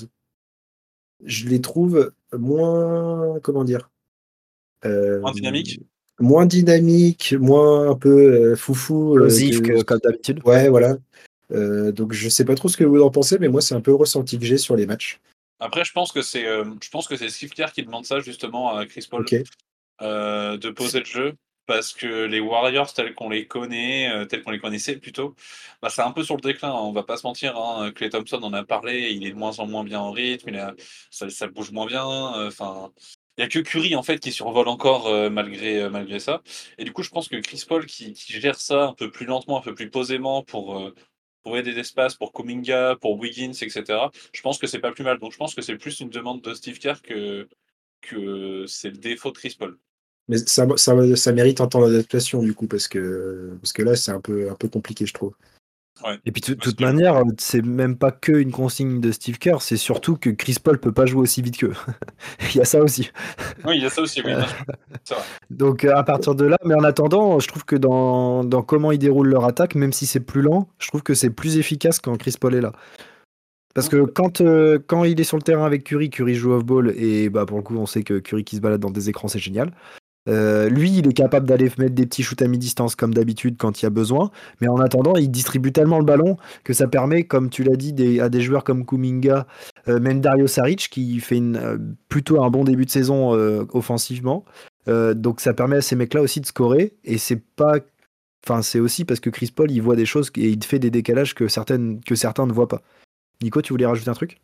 Je les trouve moins, comment dire, euh,
Moins dynamique.
moins dynamiques, moins un peu euh, foufou euh,
Explosif
que.
que, comme d'habitude.
Ouais, voilà. Euh, donc je sais pas trop ce que vous en pensez, mais moi c'est un peu le ressenti que j'ai sur les matchs.
Après, je pense que c'est, euh, je pense que c'est Steve Kerr qui demande ça justement à Chris Paul,
Ok.
euh, de poser le jeu, parce que les Warriors tels qu'on les connaît, euh, tels qu'on les connaissait plutôt, bah, c'est un peu sur le déclin, hein, on va pas se mentir. Hein. Klay Thompson en a parlé, il est de moins en moins bien en rythme, il a, ça, ça bouge moins bien. Enfin, il y a que Curry en fait qui survole encore, euh, malgré euh, malgré ça. Et du coup, je pense que Chris Paul qui, qui gère ça un peu plus lentement, un peu plus posément pour euh, trouver des espaces pour Kuminga, pour Wiggins, et cetera. Je pense que c'est pas plus mal. Donc je pense que c'est plus une demande de Steve Kerr que que c'est le défaut de Chris Paul.
Mais ça, ça, ça mérite un temps d'adaptation du coup, parce que, parce que là c'est un peu, un peu compliqué, je trouve.
Ouais.
Et puis de
Parce
toute
que
manière, c'est même pas que une consigne de Steve Kerr, c'est surtout que Chris Paul peut pas jouer aussi vite qu'eux. Il y a ça aussi.
oui, il y a ça aussi, oui,
Euh,
bien sûr. C'est vrai.
donc euh, à partir de là, mais en attendant, je trouve que dans, dans comment ils déroulent leur attaque, même si c'est plus lent, je trouve que c'est plus efficace quand Chris Paul est là. Parce que quand, euh, quand il est sur le terrain avec Curry, Curry joue off-ball, et bah pour le coup on sait que Curry qui se balade dans des écrans c'est génial. Euh, lui, il est capable d'aller mettre des petits shoots à mi-distance comme d'habitude quand il y a besoin, mais en attendant, il distribue tellement le ballon que ça permet, comme tu l'as dit, des- à des joueurs comme Kuminga, euh, même Dario Saric, qui fait une, euh, plutôt un bon début de saison euh, offensivement. Euh, donc ça permet à ces mecs-là aussi de scorer, et c'est pas, enfin c'est aussi parce que Chris Paul, il voit des choses et il fait des décalages que certaines, que certains ne voient pas. Nico, tu voulais rajouter un truc?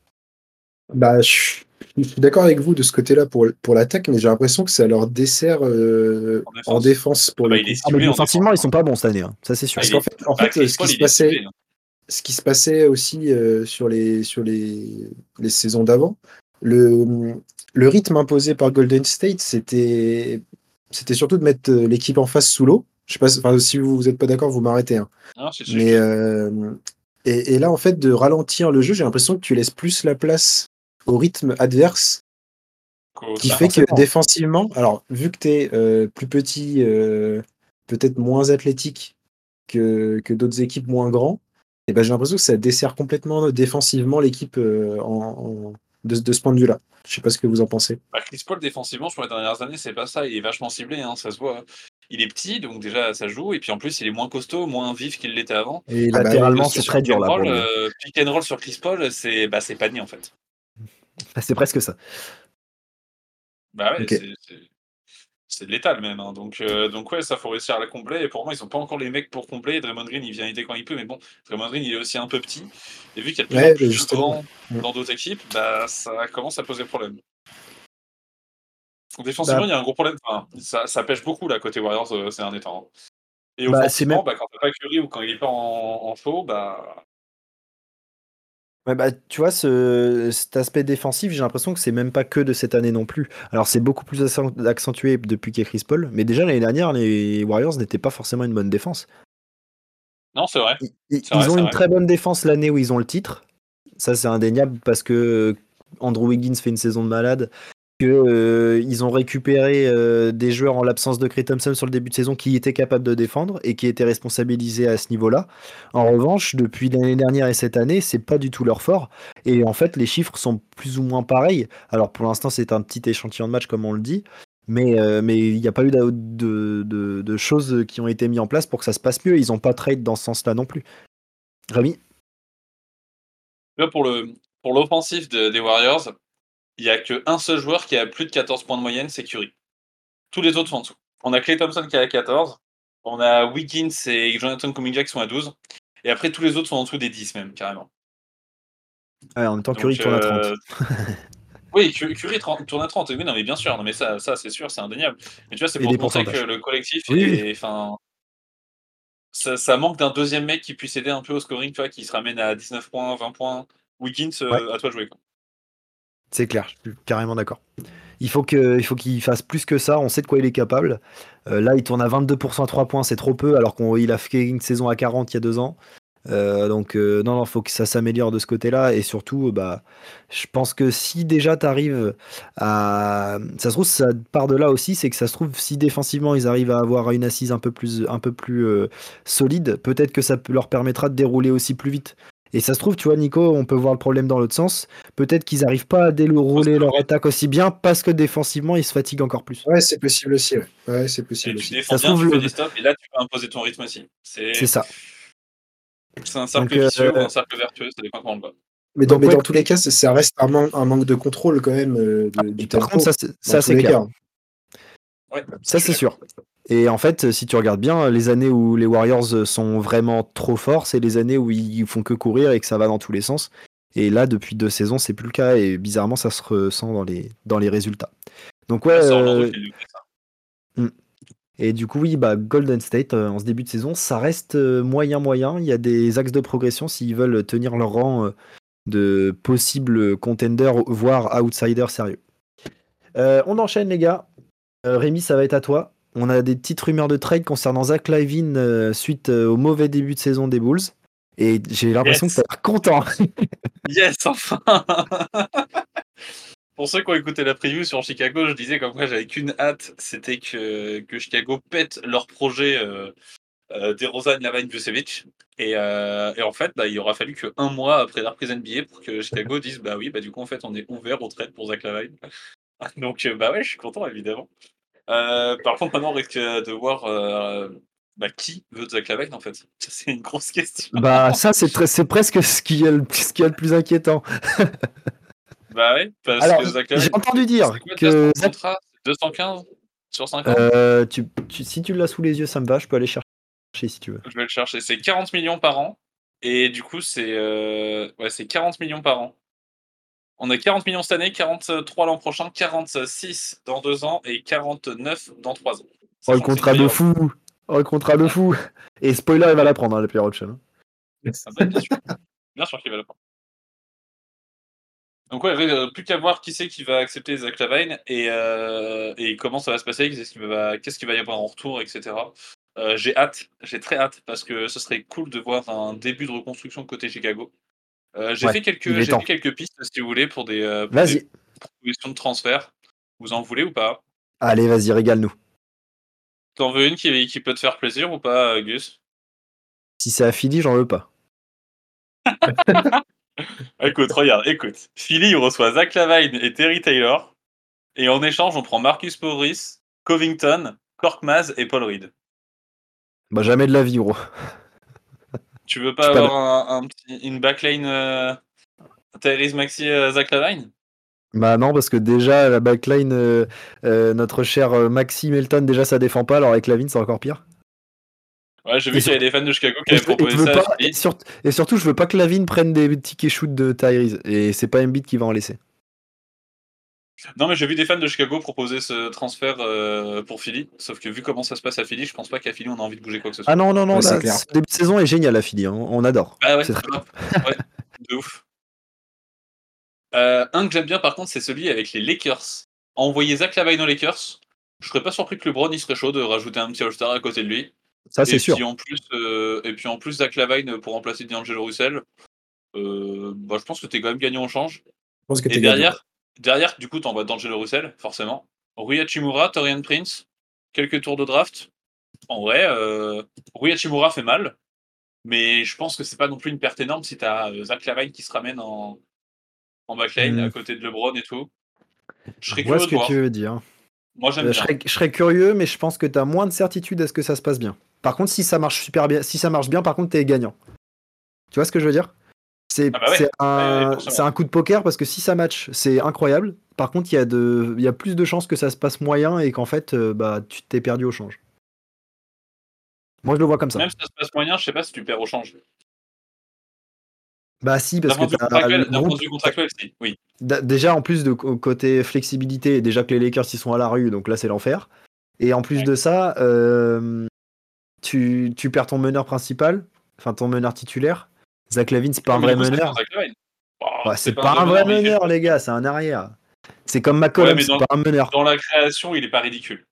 Bah, je, je suis d'accord avec vous de ce côté-là pour, pour l'attaque, mais j'ai l'impression que ça leur dessert euh,
En
en
défense.
défense pour
Ah bah,
le
il est
coup.
Ah mais
ciblé en défense.
défensivement, ils
Hein.
sont pas bons cette année, hein. Ça c'est sûr.
Ah,
Parce
il
qu'en
est...
fait, en
bah,
fait, euh,
Chris
ce qui
Paul,
se
il est
passait,
ciblé. Hein.
ce qui se passait aussi euh, sur les, sur les, les saisons d'avant, le, le rythme imposé par Golden State, c'était, c'était surtout de mettre euh, l'équipe en face sous l'eau. Je sais pas, enfin, si vous vous êtes pas d'accord, vous m'arrêtez, hein.
Non, si, si, je
Mais
te suis.
euh, et, et là, en fait, de ralentir le jeu, j'ai l'impression que tu laisses plus la place au rythme adverse,
Qu'au
qui
Bah
tien.
fait que
forcément.
défensivement, alors vu que tu es plus petit, euh, peut-être moins athlétique que, que d'autres équipes moins grands, et ben j'ai l'impression que ça dessert complètement défensivement l'équipe euh, en, en- de, de ce point de vue-là. Je sais pas ce que vous en pensez.
Bah, Chris Paul, défensivement, sur les dernières années, c'est pas ça. Il est vachement ciblé, hein, ça se voit. Hein. Il est petit, donc déjà, ça joue. Et puis en plus, il est moins costaud, moins vif qu'il l'était avant.
Et
Ah bah oui,
Le
latéralement,
c'est
c'est
switch
sûr.
très
pick
dur
and
là pour
roll,
lui, hein.
euh, pick and roll sur Chris Paul, c'est bah, c'est pas dit en fait.
C'est presque ça.
Bah ouais,
Ok.
c'est c'est- c'est létal même. Hein. Donc, euh, donc ouais, ça faut réussir à la combler. Et pour moi, ils ont pas encore les mecs pour combler. Draymond Green, il vient aider quand il peut. Mais bon, Draymond Green, il est aussi un peu petit. Et vu qu'il y a de plus en
Ouais, bah
plus de
justement.
grands
Mm.
dans d'autres équipes, bah ça commence à poser problème. Défensivement,
Bah,
il y a un gros problème. Enfin, ça, ça pêche beaucoup là côté Warriors euh, ces derniers temps. Hein. Et
bah c'est même.
offensivement, bah, quand t'as pas Curry ou quand il est pas en, en faux, bah
Ouais, bah, tu vois, ce, cet aspect défensif, j'ai l'impression que c'est même pas que de cette année non plus. Alors, c'est beaucoup plus accent- accentué depuis qu'il y a Chris Paul, mais déjà l'année dernière, les Warriors n'étaient pas forcément une bonne défense.
non, c'est vrai,
Ils, ils-
c'est vrai,
ils ont
c'est
une
vrai.
très bonne défense l'année où ils ont le titre. Ça, c'est indéniable parce que euh, Andrew Wiggins fait une saison de malade. Que, euh, ils ont récupéré euh, des joueurs en l'absence de Klay Thompson sur le début de saison qui étaient capables de défendre et qui étaient responsabilisés à ce niveau-là. En revanche, depuis l'année dernière et cette année, c'est pas du tout leur fort. Et en fait, les chiffres sont plus ou moins pareils. Alors pour l'instant, c'est un petit échantillon de match comme on le dit, mais euh, mais il n'y a pas eu de, de, de- de choses qui ont été mises en place pour que ça se passe mieux. Ils n'ont pas trade dans ce sens-là non plus. Rémi?
Là, pour le pour l'offensif de- des Warriors, il y a qu'un seul joueur qui a plus de quatorze points de moyenne, c'est Curry. Tous les autres sont en dessous. On a Klay Thompson qui est à quatorze, on a Wiggins et Jonathan Kuminga qui sont à douze, et après tous les autres sont en dessous des dix même, carrément.
Ouais, en même temps, Curry
Donc
tourne à trente.
euh, oui, Cu- Curry trente tourne à trente. Oui, non mais bien sûr, non mais ça, ça c'est sûr, c'est indéniable. Mais tu vois, c'est
Et
pour
des
te montrer que
pourcentages.
le collectif
Oui, oui.
est, enfin, ça, ça manque d'un deuxième mec qui puisse aider un peu au scoring, tu vois, qui se ramène à dix-neuf points, vingt points. Wiggins,
Ouais.
euh, à toi de jouer. Quoi.
C'est clair, je suis carrément d'accord. Il faut que, il faut qu'il fasse plus que ça. On sait de quoi il est capable. Euh, là, il tourne à vingt-deux pour cent à trois points, c'est trop peu, alors qu'il a fait une saison à quarante il y a deux ans. Euh, donc euh, non, non, faut que ça s'améliore de ce côté-là. Et surtout, euh, bah, je pense que si déjà tu arrives à, ça se trouve, ça part de là aussi, c'est que ça se trouve si défensivement ils arrivent à avoir une assise un peu plus, un peu plus euh, solide, peut-être que ça peut- leur permettra de dérouler aussi plus vite. Et ça se trouve, tu vois, Nico, on peut voir le problème dans l'autre sens. Peut-être qu'ils n'arrivent pas à dérouler leur attaque aussi bien parce que défensivement ils se fatiguent encore plus.
Ouais, c'est possible aussi. Ouais, ouais c'est
Et
possible
tu
aussi.
défends
Ça se
bien,
trouve,
tu fais
le-
des stops, et là, tu peux imposer ton rythme aussi.
c'est
C'est
ça.
c'est un cercle
Donc, euh,
vicieux ou un cercle vertueux, ça dépend comment on le voit.
Mais dans,
donc
mais
ouais,
dans tous les cas, ça, ça reste un, man- un manque de contrôle quand même euh, de- du
par
tempo.
contre, ça, c'est-
Dans
ça
tous
c'est
les
clair.
cas.
Ouais,
Ça,
je suis
c'est sûr. Et en fait, si tu regardes bien, les années où les Warriors sont vraiment trop forts, c'est les années où ils font que courir et que ça va dans tous les sens. Et là, depuis deux saisons, c'est plus le cas. Et bizarrement, ça se ressent dans les, dans les résultats. Donc ouais.
Là, c'est Orlando
euh,
qui nous fait ça.
hmm. Et du coup, oui, bah, Golden State, euh, en ce début de saison, ça reste euh, moyen-moyen. Il y a des axes de progression s'ils veulent tenir leur rang euh, de possibles contenders, voire outsiders sérieux. Euh, on enchaîne, les gars. Euh, Rémi, ça va être à toi. On a des petites rumeurs de trade concernant Zach LaVine euh, suite euh, au mauvais début de saison des Bulls. Et j'ai l'impression
Yes.
que t'as l'air content.
Yes, enfin. Pour ceux qui ont écouté la preview sur Chicago, je disais comme quoi j'avais qu'une hâte, c'était que, que Chicago pète leur projet euh, euh, DeRozan, Lavine, Vucevic. Et, euh, et en fait, bah, il aura fallu qu'un mois après la reprise N B A pour que Chicago dise bah oui, bah du coup en fait on est ouvert au trade pour Zach LaVine. Donc euh, bah ouais, je suis content évidemment. Euh, par contre, maintenant on risque de voir euh, bah, qui veut Zach LaVine en fait. Ça, c'est une grosse question.
Bah ça, c'est très- c'est presque ce qui est le, ce qui est le plus inquiétant.
Bah ouais, parce
Alors,
que Zach
j'ai
LaVine,
entendu dire
c'est quoi déjà
que
son
Zach...
contrat? deux cent quinze sur cinq ans?
Euh, tu, tu- si tu l'as sous les yeux, ça me va. Je peux aller chercher si tu veux.
Je vais le chercher. C'est quarante millions par an. Et du coup, c'est euh... ouais, c'est quarante millions par an. On a quarante millions cette année, quarante-trois l'an prochain, quarante-six dans deux ans et quarante-neuf dans trois ans.
Oh, le
Sachant que c'est
contrat
une
de
meilleure-
fou. Oh, le contrat de fou. Et spoiler, il va la prendre, hein, le player option.
Ah bah, bien sûr. Bien sûr qu'il va le prendre. Donc ouais, euh, plus qu'à voir qui c'est qui va accepter Zach LaVine et, euh, et comment ça va se passer, qu'est-ce qu'il va, qu'est-ce qu'il va y avoir en retour, et cetera. Euh, j'ai hâte, j'ai très hâte parce que ce serait cool de voir un début de reconstruction côté Chicago. Euh, j'ai
Ouais,
fait
il
quelques,
est
j'ai
temps.
fait quelques pistes si vous voulez pour des, euh, pour des
Vas-y.
propositions de transfert. Vous en voulez ou pas?
Allez, vas-y, régale-nous.
T'en veux une qui, qui peut te faire plaisir ou pas, euh, Gus?
Si c'est à Philly, j'en veux pas.
Écoute, regarde, écoute. Philly il reçoit Zach LaVine et Terry Taylor. Et en échange, on prend Marcus Morris, Covington, Korkmaz et Paul Reed.
Bah, jamais de la vie, gros.
Tu veux
Je
pas
suis pas
avoir un, un petit, une backline euh, Tyrese Maxey, euh, Zach LaVine?
Bah non, parce que déjà, la backline, euh, euh, notre cher euh, Maxi Melton, déjà ça défend pas, alors avec Lavine, c'est encore pire.
Ouais, j'ai
Et,
vu qu'il y
sur-
avait des fans de Chicago qui
et
avaient
je, et je
proposé
veux
ça à
pas, et,
Philly.
sur- et surtout, je veux pas que Lavine prenne des tickets shoot de Tyrese. Et c'est pas Embiid qui va en laisser.
Non, mais j'ai vu des fans de Chicago proposer ce transfert euh, pour Philly. Sauf que vu comment ça se passe à Philly, je pense pas qu'à Philly on a envie de bouger quoi que ce
Ah
soit.
non, non, non,
Ouais, c'est
là,
clair.
ce début de saison est génial à Philly, hein, on adore.
Ah ouais,
C'est très
grave. Ouais, de ouf. Euh, un que j'aime bien par contre, c'est celui avec les Lakers. Envoyer Zach LaVine aux Lakers. Je serais pas surpris que LeBron il serait chaud de rajouter un petit All-Star à côté de lui.
Ça, c'est
Et
sûr.
puis en plus, euh, et puis en plus Zach LaVine pour remplacer D'Angelo Russell. Euh, bah, je pense que t'es quand même gagnant au change.
Je pense que
Et
t'es gagnant.
derrière, derrière, du coup, t'envoies D'Angelo Russell, forcément. Rui Hachimura, Torian Prince, quelques tours de draft. En vrai, euh, Rui Hachimura fait mal, mais je pense que c'est pas non plus une perte énorme si t'as euh, Zach LaVine qui se ramène en, en backline
Hmm.
à côté de LeBron et tout. Je
Je
serais
vois
curieux
ce
de
que
voir.
tu veux dire.
Moi, j'aime
Euh, je,
bien.
serais, je serais curieux, mais je pense que tu as moins de certitude à ce que ça se passe bien. Par contre, si ça marche super bien, si ça marche bien, par contre, t'es gagnant. Tu vois ce que je veux dire? C'est
Ah bah ouais,
c'est
ouais, ouais,
un,
forcément.
c'est un coup de poker parce que si ça match, c'est incroyable. Par contre, il y, a de- il y a plus de chances que ça se passe moyen et qu'en fait, euh, bah, tu t'es perdu au change. Moi, je le vois comme ça.
Même si ça se passe moyen, je sais pas si tu perds au change.
Bah si,
D'un
parce que
point de vue
t'as le
contractuel, d'un point
groupe.
de vue contractuel, si, oui.
d- Déjà, en plus de co- côté flexibilité, déjà que les Lakers ils sont à la rue, donc là, c'est l'enfer. Et en plus
Ouais.
de ça, euh, tu, tu perds ton meneur principal, enfin ton meneur titulaire. Zach LaVine, c'est pas
Ouais,
un
mais
vrai
du coup, ça dépend
meneur.
de Zach LaVine. Bah,
Ouais, c'est pas un vrai meneur, les gars, c'est un arrière. C'est comme McCollum,
Ouais,
c'est
dans,
pas un meneur.
dans la création, il est pas ridicule.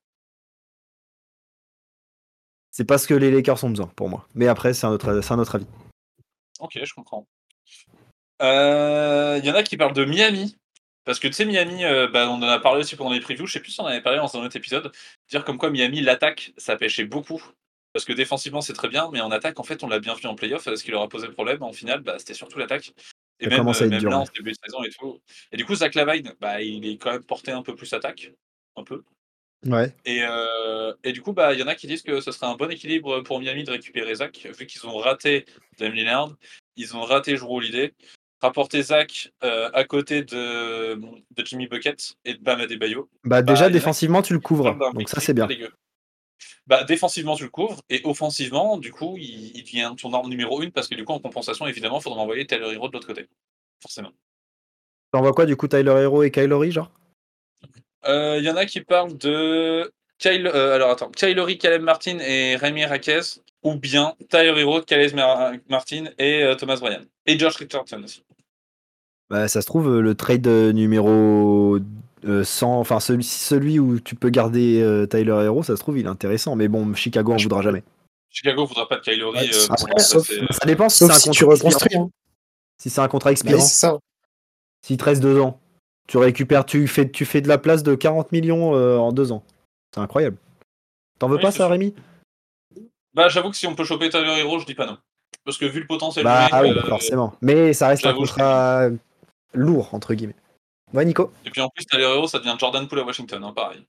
C'est pas ce que les Lakers ont besoin pour moi. Mais après, c'est un autre, c'est un autre avis.
Ok, je comprends. Il euh, y en a qui parlent de Miami. Parce que tu sais, Miami, euh, bah, on en a parlé aussi pendant les previews. Je sais plus si on en avait parlé dans un autre épisode. Dire comme quoi Miami, l'attaque, ça pêchait beaucoup. Parce que défensivement, c'est très bien. Mais en attaque, en fait, on l'a bien vu en playoff. Ce qui leur a posé problème, en finale, bah, c'était surtout l'attaque. Et
Ça
même,
commence à
euh,
être
même
dur.
là, en
Ouais.
ce début de saison et tout. Et du coup, Zach Lavine, bah, il est quand même porté un peu plus attaque. Un peu.
Ouais.
Et, euh, et du coup, bah, il y en a qui disent que ce serait un bon équilibre pour Miami de récupérer Zach, vu qu'ils ont raté Dame Lillard, ils ont raté Jrue Holiday. Rapporter Zach euh, à côté de, de Jimmy Bucket et de Bam Adebayo.
Bah, déjà,
Bah, il y en a qui
défensivement, tu le couvres.
parlent d'un
Donc, ça,
équilibre
c'est bien.
pas dégueu. Bah, défensivement, tu le couvres, et offensivement, du coup, il, il devient ton arme numéro une, parce que du coup, en compensation, évidemment, il faudra envoyer Tyler Hero de l'autre côté. Forcément.
T'envoies quoi, du coup, Tyler Hero et Kylori, genre
Il euh, y en a qui parlent de Kyle, euh, alors attends, Kylori, Caleb Martin et Rémi Raquez, ou bien Tyler Hero, Caleb Mar- Martin et euh, Thomas Bryan. Et Josh Richardson aussi.
Bah, ça se trouve, le trade numéro euh, cent, enfin celui, celui où tu peux garder euh, Tyler Hero, ça se trouve, il est intéressant. Mais bon, Chicago en
Je
voudra
pense-
jamais.
Chicago voudra pas de Kylori
Ouais,
euh, pour
Après,
sauf-
remplacer.
ça
euh,
dépend si
Sauf
c'est un
si tu
contrat expirant.
reconstruis. Hein.
Si c'est un contrat
Bah,
expirant,
c'est ça.
s'il te reste deux ans, tu récupères, tu fais, tu fais de la place de quarante millions euh, en deux ans. C'est incroyable. T'en veux
Oui,
pas
c'est
ça,
sûr.
Rémi?
Bah, j'avoue que si on peut choper Tyler Hero, je dis pas non. Parce que vu le potentiel
Bah
joué,
oui,
euh,
forcément. Mais ça reste un
j'avoue, je dis non.
contrat lourd, entre guillemets. Ouais, Nico?
Et puis en plus, Tyler Hero, ça devient Jordan Poole à Washington, hein, pareil.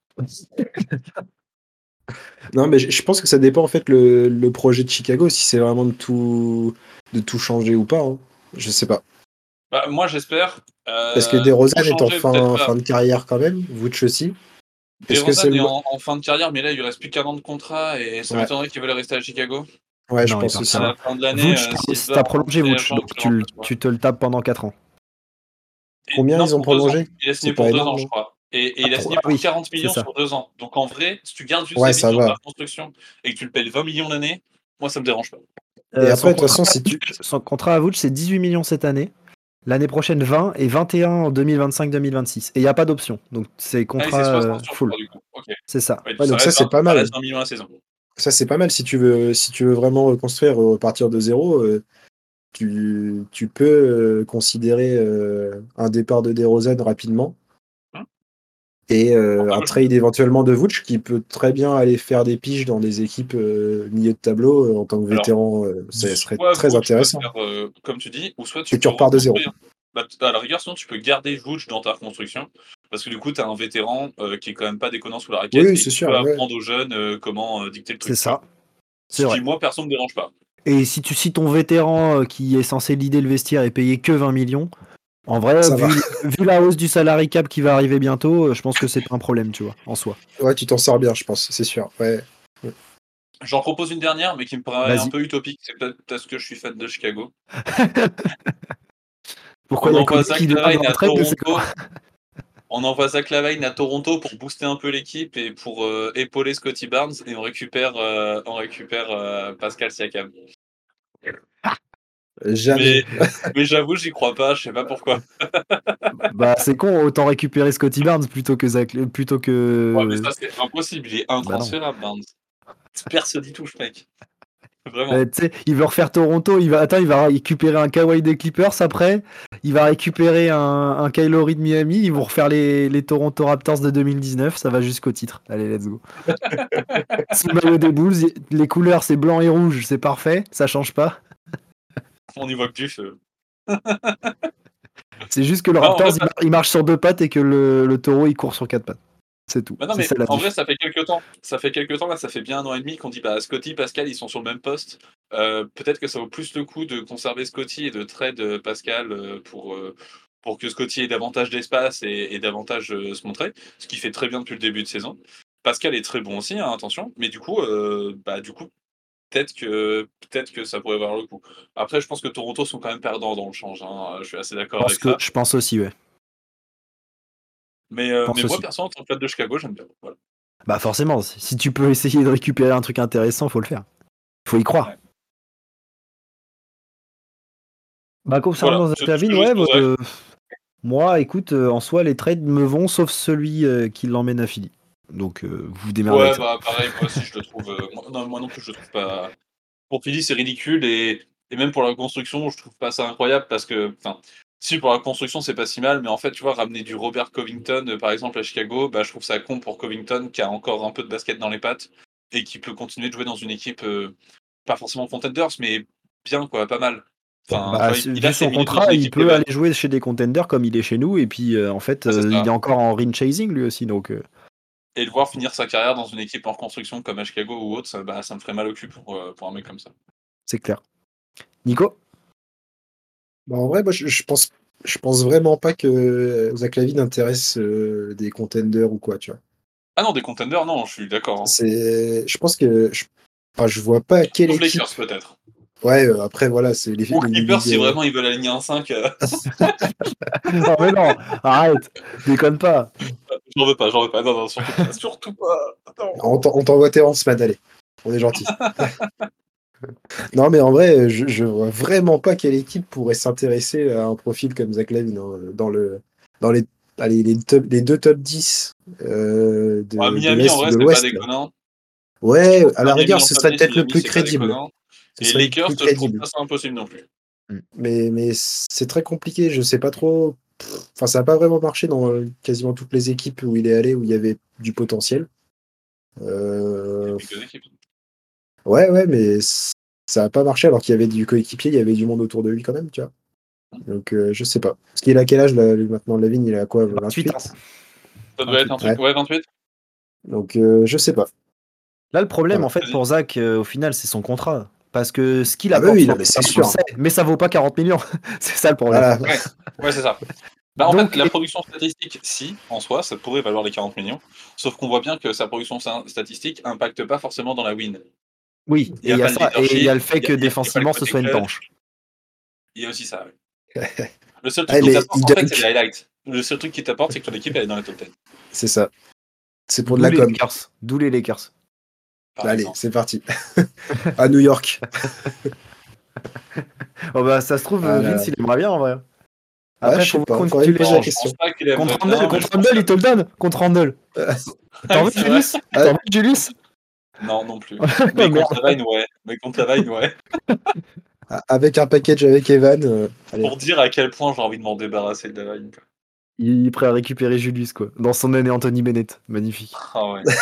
Non, mais je je pense que ça dépend en fait le, le projet de Chicago, si c'est vraiment de tout, de tout changer ou pas. Hein. Je sais pas.
Bah, moi, j'espère.
Parce que
Euh, tout
DeRozan est en
changer, peut-être
fin,
pas.
fin de carrière quand même, Vooch aussi. Est-ce que c'est
DeRozan
le.
est
mo-
en, en fin de carrière, mais là, il lui reste plus qu'un an de contrat et ça
Ouais,
m'étonnerait qu'il veuille rester à Chicago.
ouais, je
Non, il
pense aussi.
À
partira.
la fin de l'année,
Vooch,
euh, s'il se
si
bat
t'as
en
prolongé
free
Vooch,
agent,
donc
que je le
tu, le-
remplace, ouais.
tu te le tapes pendant quatre ans.
Et
Combien
non,
ils ont
pour deux ans.
prolongé?
Il a signé
C'est
pour
pas
deux
énorme,
ans, je
non?
crois. Et, et
Ah,
il a
pour-
signé
ah
pour
oui,
quarante
c'est
millions
ça.
sur deux ans. Donc en vrai, si tu gardes juste
Ouais,
les
ça
millions de la
va.
construction et que tu le payes vingt millions l'année, moi, ça me dérange pas.
Et
Euh, son,
après, de toute
contrat,
façon, si tu.
son contrat à Vooch, c'est dix-huit millions cette année. L'année prochaine, vingt et vingt et un en deux mille vingt-cinq deux mille vingt-six. Et il n'y a pas d'option. Donc c'est
Ah oui,
contrat
c'est
euh,
soixante sur
full.
trois, du coup. Ok.
C'est ça.
Ouais,
Ouais,
ça
donc ça,
reste
c'est
vingt,
pas
ça
mal.
reste vingt millions la saison.
Ça, c'est pas mal. Si tu veux, si tu veux vraiment reconstruire, euh, repartir de zéro, euh, tu, tu peux euh, considérer euh, un départ de DeRozan rapidement.
Hein.
Et euh,
Enfin,
un
moi, je-
trade éventuellement de Vooch qui peut très bien aller faire des piges dans des équipes euh, milieu de tableau euh, en tant que
Alors,
vétéran. Euh, ça serait
soit
très
Vooch peut
intéressant.
faire, euh, comme tu dis, ou soit tu
Et tu
peux
repars de zéro.
reconstruire. Bah, t- à la rigueur, sinon tu peux garder Vooch dans ta reconstruction. Parce que du coup, tu as un vétéran euh, qui est quand même pas déconnant sous la raquette
Oui,
et
c'est
qui
sûr.
peut
Ouais.
apprendre aux jeunes euh, comment euh, dicter le
C'est
truc. Tu vois.
ça. C'est
Ce
vrai.
qui, moi, perso, me dérange pas.
Et si tu si ton vétéran euh, qui est censé leader le vestiaire est payé que vingt millions, en vrai,
Ça va.
vu, vu la hausse du salary cap qui va arriver bientôt, euh, je pense que c'est pas un problème, tu vois, en soi.
Ouais, tu t'en sors bien, je pense. C'est sûr. Ouais.
J'en propose une dernière, mais qui me paraît un
Vas-y.
peu utopique. C'est peut-être parce que je suis fan de Chicago.
Pourquoi
On
il y a
envoie
Cody
Zach
qui demande
Lavine
un
à
trade de c'est
Toronto. On envoie Zach Lavine à Toronto pour booster un peu l'équipe et pour euh, épauler Scotty Barnes et on récupère, euh, on récupère euh, Pascal Siakam.
Jamais.
Mais, mais j'avoue, j'y crois pas, je sais pas pourquoi.
Bah c'est con, autant récupérer Scotty Barnes plutôt que Zach, plutôt
Ouais, mais
que.
ça, c'est impossible, il est
Bah non.
intransférable, Barnes. Personne n'y touche, mec. Vraiment.
Euh, tu sais, il veut refaire Toronto, il va attends, il va récupérer un Kawhi des Clippers après, il va récupérer un, un Kylori de Miami, ils vont refaire les, les Toronto Raptors de deux mille dix-neuf, ça va jusqu'au titre. Allez, let's go. C'est le maillot des Bulls, les couleurs c'est blanc et rouge, c'est parfait, ça change pas.
On y voit que du feu.
C'est juste que le
Non, en
Raptors
vrai,
il,
ça-
mar- il marche sur deux pattes et que le, le taureau il court sur quatre pattes. C'est tout.
Bah non,
C'est
mais
ça la
en
diff.
vrai, ça fait quelques temps. Ça fait quelques temps, là, ça fait bien un an et demi qu'on dit bah Scotty, Pascal, ils sont sur le même poste. Euh, peut-être que ça vaut plus le coup de conserver Scotty et de trade euh, Pascal euh, pour, euh, pour que Scotty ait davantage d'espace et, et davantage euh, se montrer, ce qui fait très bien depuis le début de saison. Pascal est très bon aussi, hein, attention, mais du coup, euh, bah du coup, peut-être que peut-être que ça pourrait valoir le coup. Après, je pense que Toronto sont quand même perdants dans le change, hein, je suis assez
Je
d'accord
pense,
avec
que,
ça.
je pense aussi, ouais.
Mais,
Je
euh,
pense
mais moi,
aussi.
personnellement, en tant que fan de Chicago, j'aime bien. Voilà.
Bah forcément, si si tu peux essayer de récupérer un truc intéressant, faut le faire. Faut y croire.
Ouais.
Bah, concernant
Voilà,
Zach
c'est tout ce
LaVine,
que j'ai
ouais,
sur Zach.
euh, moi, écoute, euh, en soi, les trades me vont, sauf celui euh, qui l'emmène à Philly. Donc, euh, vous vous démerdez avec
Ouais,
ça.
bah pareil, moi aussi je le trouve. euh, moi, non, moi non plus, je le trouve pas. Pour Philly, c'est ridicule et, et même pour la construction, je trouve pas ça incroyable parce que, enfin, si pour la construction c'est pas si mal, mais en fait, tu vois, ramener du Robert Covington, euh, par exemple à Chicago, bah je trouve ça con pour Covington qui a encore un peu de basket dans les pattes et qui peut continuer de jouer dans une équipe, euh, pas forcément contenders, mais bien quoi, pas mal. Enfin, tu
Bah,
vois,
c'est-
il a
vu
ses
son
minutes dans
contrat,
une
il
équipe qui est
peut aller
bonne.
jouer chez des contenders comme il est chez nous, et puis euh, en fait,
Ouais, c'est
euh, il est
ça.
encore en ring chasing lui aussi, donc euh,
Et le voir finir sa carrière dans une équipe en reconstruction comme à Chicago ou autre, ça, bah, ça me ferait mal au cul pour, euh, pour un mec comme ça.
c'est clair. Nico?
Bah, en vrai, moi, je, je pense, je pense vraiment pas que Zach LaVine intéresse euh, des contenders ou quoi, tu vois.
Ah non, des contenders, non, je suis d'accord. Hein.
C'est, je pense que je, enfin, je vois pas quelle
Sauf
équipe.
Lakers peut-être.
Ouais, euh, après voilà, c'est les,
Ou
les
Clippers
ligues.
si
euh,
vraiment ils veulent aligner un cinq. euh,
Non mais non, arrête, déconne pas.
J'en veux pas, j'en veux pas. Non, non, surtout pas. Surtout pas.
On
Non.
t'en- on t'envoie Terrence Mann, allez. On est gentil. Non, mais en vrai, je, je vois vraiment pas quelle équipe pourrait s'intéresser à un profil comme Zach LaVine hein, dans le, dans les, allez, les, top- les deux top dix euh,
À
de, de
Miami, en
l'Est ou
vrai,
de
c'est pas
l'Ouest. Là.
déconnant. Je
Ouais,
trouve
à
qu'un
la
Miami
rigueur,
en
ce
top
serait
dix,
peut-être le
Miami,
plus
c'est pas
crédible.
déconnant.
Ce
Et
serait le
Lakers,
plus
je trouve
crédible.
pas ça impossible non plus.
Mais, mais c'est très compliqué, je sais pas trop. Enfin, ça n'a pas vraiment marché dans euh, quasiment toutes les équipes où il est allé, où il y avait du potentiel.
Il y a
Euh,
quelques équipes.
Ouais, ouais, mais c- ça n'a pas marché alors qu'il y avait du coéquipier, il y avait du monde autour de lui quand même, tu vois. Donc, euh, je sais pas. Parce qu'il a quel âge là, lui, maintenant, Lavigne? Il a quoi,
vingt-huit ans.
vingt-huit?
Ça doit être un
vingt-huit,
truc,
ouais.
ouais, vingt-huit.
Donc, euh, je sais pas.
Là, le problème,
Voilà.
en fait,
Vas-y.
pour Zach, euh, au final, c'est son contrat. Parce que ce qu'il
Ah, bah
apporte
oui,
sur
non,
le
mais c'est
terrain, on le
sûr.
sait, mais ça vaut pas quarante millions. C'est ça le problème.
Voilà.
Ouais, ouais, c'est ça. Bah, en fait,
Donc,
la
et-
production statistique, si, en soi, ça pourrait valoir les quarante millions. Sauf qu'on voit bien que sa production sta- statistique impacte pas forcément dans la win.
oui,
Il
et
n'y
il
a
y a
pas le
ça, et il y
leadership,
a le fait
il y a,
que
il y a- il y a pas le
défensivement, ce
côté
soit une
clutch.
tanche.
Il y a aussi ça. Ouais. Le seul truc
Ouais,
qui
mais
t'apporte,
il
en fait, c'est les
dunk.
highlights. Le seul truc qui t'apporte, c'est que ton équipe, elle est dans les top dix,
C'est ça. C'est pour de
D'où
la
les
com.
Lakers. D'où les Lakers.
par
Allez,
exemple.
c'est parti. À New York.
Oh bah, ça se trouve,
Ah
euh,
là
Vince,
là.
il aimerait bien en vrai.
Ah,
Après,
je
faut
sais
voir
pas.
contre
Faudrait
qui
lui
tu
poser la
Non,
l'échanges.
je pense
question.
pas qu'il
Contre
aimerait
Randle,
bien, mais
contre
je pense
Randle, il te
que...
le donne. Contre Randle. T'as
Ouais,
envie de
c'est vrai.
Julius
Ah,
T'as envie de Julius
Non, non plus.
Oh
Mais contre
merde.
la Vine, ouais. Mais contre la Vine, ouais.
avec un package avec Evan. euh, allez.
Pour dire à quel point j'ai envie de m'en débarrasser de la Vine.
Il est prêt à récupérer Julius, quoi. Dans son année Anthony Bennett. Magnifique.
Ah ouais.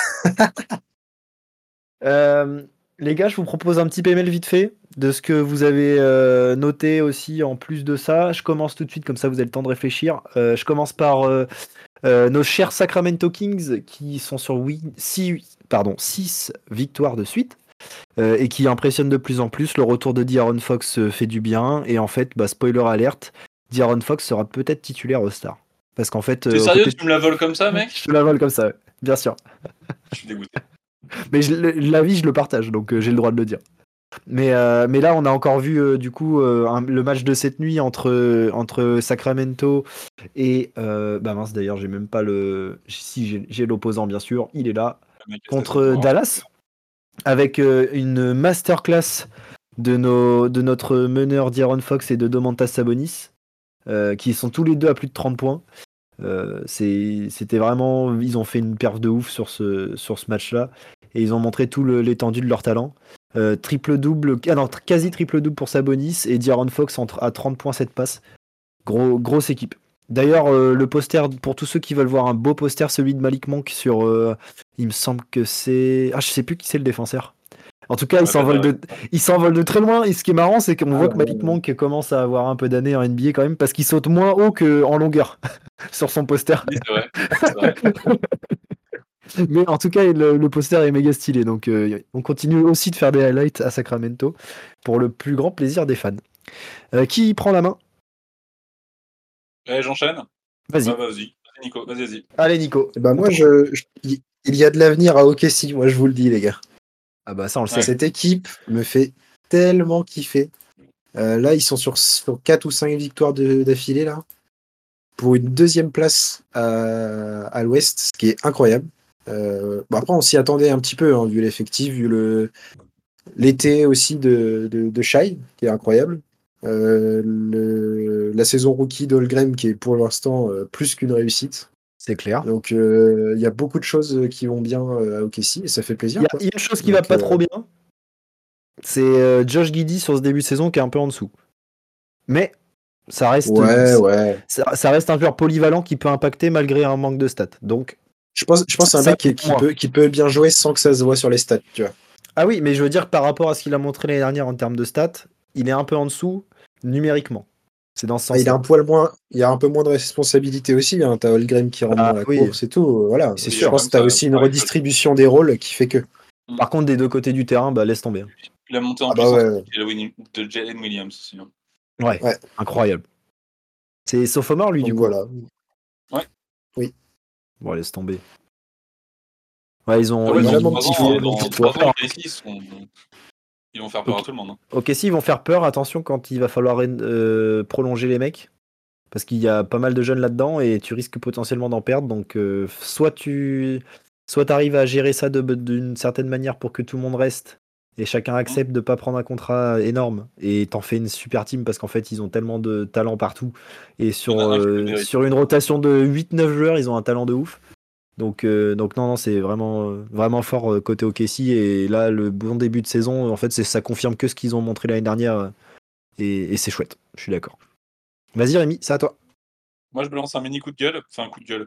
Euh, les gars, je vous propose un petit P M L vite fait de ce que vous avez euh, noté aussi en plus de ça. Je commence tout de suite, comme ça vous avez le temps de réfléchir. Euh, je commence par euh, euh, nos chers Sacramento Kings qui sont sur six pardon, six victoires de suite euh, et qui impressionnent de plus en plus. Le retour de De'Aaron Fox euh, fait du bien et en fait, bah, spoiler alerte, De'Aaron Fox sera peut-être titulaire au Star. Parce qu'en fait,
T'es
euh, aux
sérieux,
côtés
tu me la voles comme ça,
de...
mec?
je te la vole comme ça, ouais. Bien sûr.
Je suis dégoûté.
Mais je- l'avis, je le partage, donc euh, j'ai le droit de le dire. Mais, euh, mais là, on a encore vu euh, du coup euh, un- le match de cette nuit entre, entre Sacramento et. Euh, bah mince, d'ailleurs, j'ai même pas le. Si, j'ai- j'ai l'opposant, bien sûr. Il est là.
Le mec est stressé de
Contre
voir.
Dallas. Avec euh, une masterclass de, nos, de notre meneur De'Aaron Fox et de Domantas Sabonis, euh, qui sont tous les deux à plus de trente points. Euh, c'est- C'était vraiment. Ils ont fait une perf de ouf sur ce, sur ce match-là. Et ils ont montré tout le- l'étendue de leur talent. Euh, triple-double, ah non, tr- quasi triple-double pour Sabonis et De'Aaron Fox entre, à trente points, sept passes. Gros, grosse équipe. D'ailleurs, euh, le poster, pour tous ceux qui veulent voir un beau poster, celui de Malik Monk sur. euh, il me semble que c'est. Ah, je sais plus qui c'est le défenseur. En tout cas, il
Ouais, pas
s'envole
de-
de, il s'envole de très loin. Et ce qui est marrant, c'est qu'on
Ah,
voit
là,
que
là,
Malik
là.
Monk commence à avoir un peu d'années en N B A quand même, parce qu'il saute moins haut qu'en longueur sur son poster.
Oui, c'est vrai. C'est vrai.
Mais en tout cas, le, le poster est méga stylé. Donc, euh, on continue aussi de faire des highlights à Sacramento pour le plus grand plaisir des fans. Euh, qui prend la main?
Eh, j'enchaîne? Bah,
Vas-y.
vas-y. Vas-y, Nico. Vas-y, vas-y.
Allez, Nico.
Eh ben,
On
moi,
t'en-
je, je- il y a de l'avenir à O K C, moi, je vous le dis, les gars.
Ah bah ça, on le
Ouais.
sait.
Cette équipe me fait tellement kiffer. Euh, là, ils sont sur, sur quatre ou cinq victoires de- d'affilée, là, pour une deuxième place à, à l'Ouest, ce qui est incroyable. Euh, bon, après, on s'y attendait un petit peu, hein, vu l'effectif, vu le l'été aussi de, de, de Shai, qui est incroyable. Euh, le- La saison rookie d'Holmgren qui est pour l'instant euh, plus qu'une réussite.
C'est clair.
Donc euh, il y a beaucoup de choses qui vont bien euh, à O K C et ça fait plaisir.
Il y, a-
quoi.
il y a une chose qui
Donc,
va pas
euh,
trop bien, c'est euh, Josh Giddey sur ce début de saison qui est un peu en dessous. Mais ça reste,
Ouais, ouais.
ça, ça reste un joueur polyvalent qui peut impacter malgré un manque de stats. Donc,
Je pense, je pense que c'est un
Ça,
mec qui,
pour
qui
moi.
peut, qui peut bien jouer sans que ça se voit sur les stats, tu vois.
ah oui, mais je veux dire que par rapport à ce qu'il a montré l'année dernière en termes de stats, il est un peu en dessous numériquement. C'est dans ce
Ah, il a
sens-là.
un poil moins, il y a un peu moins de responsabilité aussi. Hein. T'as Holmgren qui rentre
Bah
dans la
oui.
course et tout. Voilà.
C'est
Je
sûr.
pense que t'as aussi une redistribution des rôles qui fait que.
Par contre, des deux côtés du terrain, bah laisse tomber.
La montée en
Ah bah
puissance
ouais, ouais.
de Winnie- de Jalen Williams aussi. hein.
Ouais,
Ouais.
incroyable. C'est sophomore lui
Donc
du coup.
voilà.
Bon, laisse tomber. Ouais, ils ont.
Ah ouais,
ils
dans
voilà,
ont-
mon
trois
petit
ans,
filet,
dans
mon petit
trois
toit.
ans, les K C sont- ils vont faire peur
Ok.
à tout le monde. hein.
Ok, si ils vont faire peur, attention quand il va falloir euh, prolonger les mecs. Parce qu'il y a pas mal de jeunes là-dedans et tu risques potentiellement d'en perdre. Donc, euh, soit tu soit arrives à gérer ça de- d'une certaine manière pour que tout le monde reste et chacun accepte de ne pas prendre un contrat énorme et t'en fais une super team parce qu'en fait, ils ont tellement de talent partout. Et sur,
Il y en a un qui le
euh,
mérite.
sur une rotation de huit neuf joueurs, ils ont un talent de ouf. Donc, euh, donc non, non, c'est vraiment, euh, vraiment fort euh, côté O K C. Et là, le bon début de saison, en fait, c'est- ça confirme que ce qu'ils ont montré l'année dernière. euh, Et, et c'est chouette, je suis d'accord. Vas-y Rémi, c'est à toi.
Moi, je me lance un mini coup de gueule. Enfin, un coup de gueule.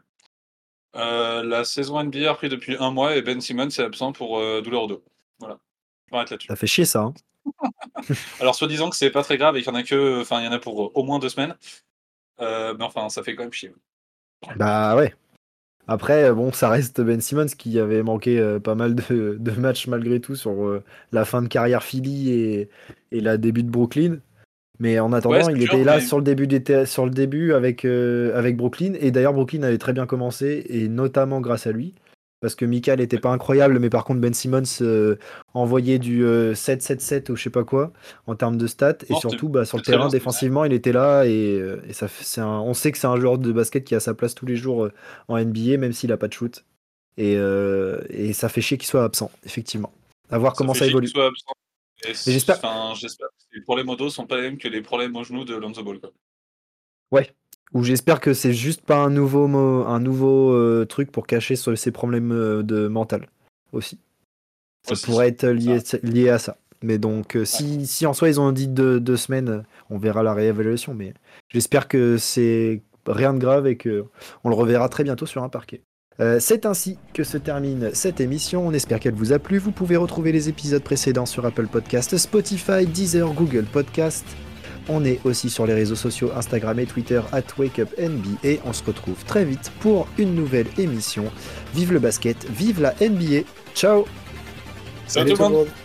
Euh, la saison N B A a repris depuis un mois et Ben Simmons est absent pour euh, douleur au dos. Voilà. Je m'arrête là-dessus.
Ça fait chier ça. Hein.
Alors, soi-disant que c'est pas très grave et qu'il y en a que, enfin, il y en a pour euh, au moins deux semaines. Euh, mais enfin, ça fait quand même chier.
Bah ouais. Après, bon, ça reste Ben Simmons qui avait manqué euh, pas mal de, de matchs malgré tout sur euh, la fin de carrière Philly et, et la début de Brooklyn. Mais en attendant,
Ouais, c'est
il
sûr,
était là
mais-
sur le début, d'été- sur le début avec, euh, avec Brooklyn. Et d'ailleurs, Brooklyn avait très bien commencé, et notamment grâce à lui. Parce que Mikal n'était pas incroyable, mais par contre, Ben Simmons euh, envoyait du euh, sept sept sept ou je sais pas quoi en termes de stats. Et
Non,
surtout,
c'était-
bah, sur le
c'était très
terrain,
bien, c'était
défensivement, il était là. Et, euh, et ça, fait- c'est un- on sait que c'est un joueur de basket qui a sa place tous les jours euh, en N B A, même s'il a pas de shoot. Et, euh, et ça fait chier qu'il soit absent, effectivement. À voir comment
fait
ça
chier
évolue.
qu'il soit absent. Et c-
j'espère-
enfin, j'espère que les problèmes au dos sont pas les mêmes que les problèmes au genou de Lonzo Ball. Quoi.
Ouais. Ou j'espère que c'est juste pas un nouveau, mo- un nouveau euh, truc pour cacher ce- ses problèmes euh, de mental aussi. Ça
Aussi,
pourrait être lié,
ça.
lié à ça. Mais donc, euh, si, si en soi ils ont dit deux, deux semaines, euh, on verra la réévaluation. Mais j'espère que c'est rien de grave et que on le reverra très bientôt sur un parquet. Euh, c'est ainsi que se termine cette émission. On espère qu'elle vous a plu. Vous pouvez retrouver les épisodes précédents sur Apple Podcast, Spotify, Deezer, Google Podcast. On est aussi sur les réseaux sociaux Instagram et Twitter at WakeUpNB et on se retrouve très vite pour une nouvelle émission. Vive le basket, vive la N B A. Ciao!
Salut tout le monde!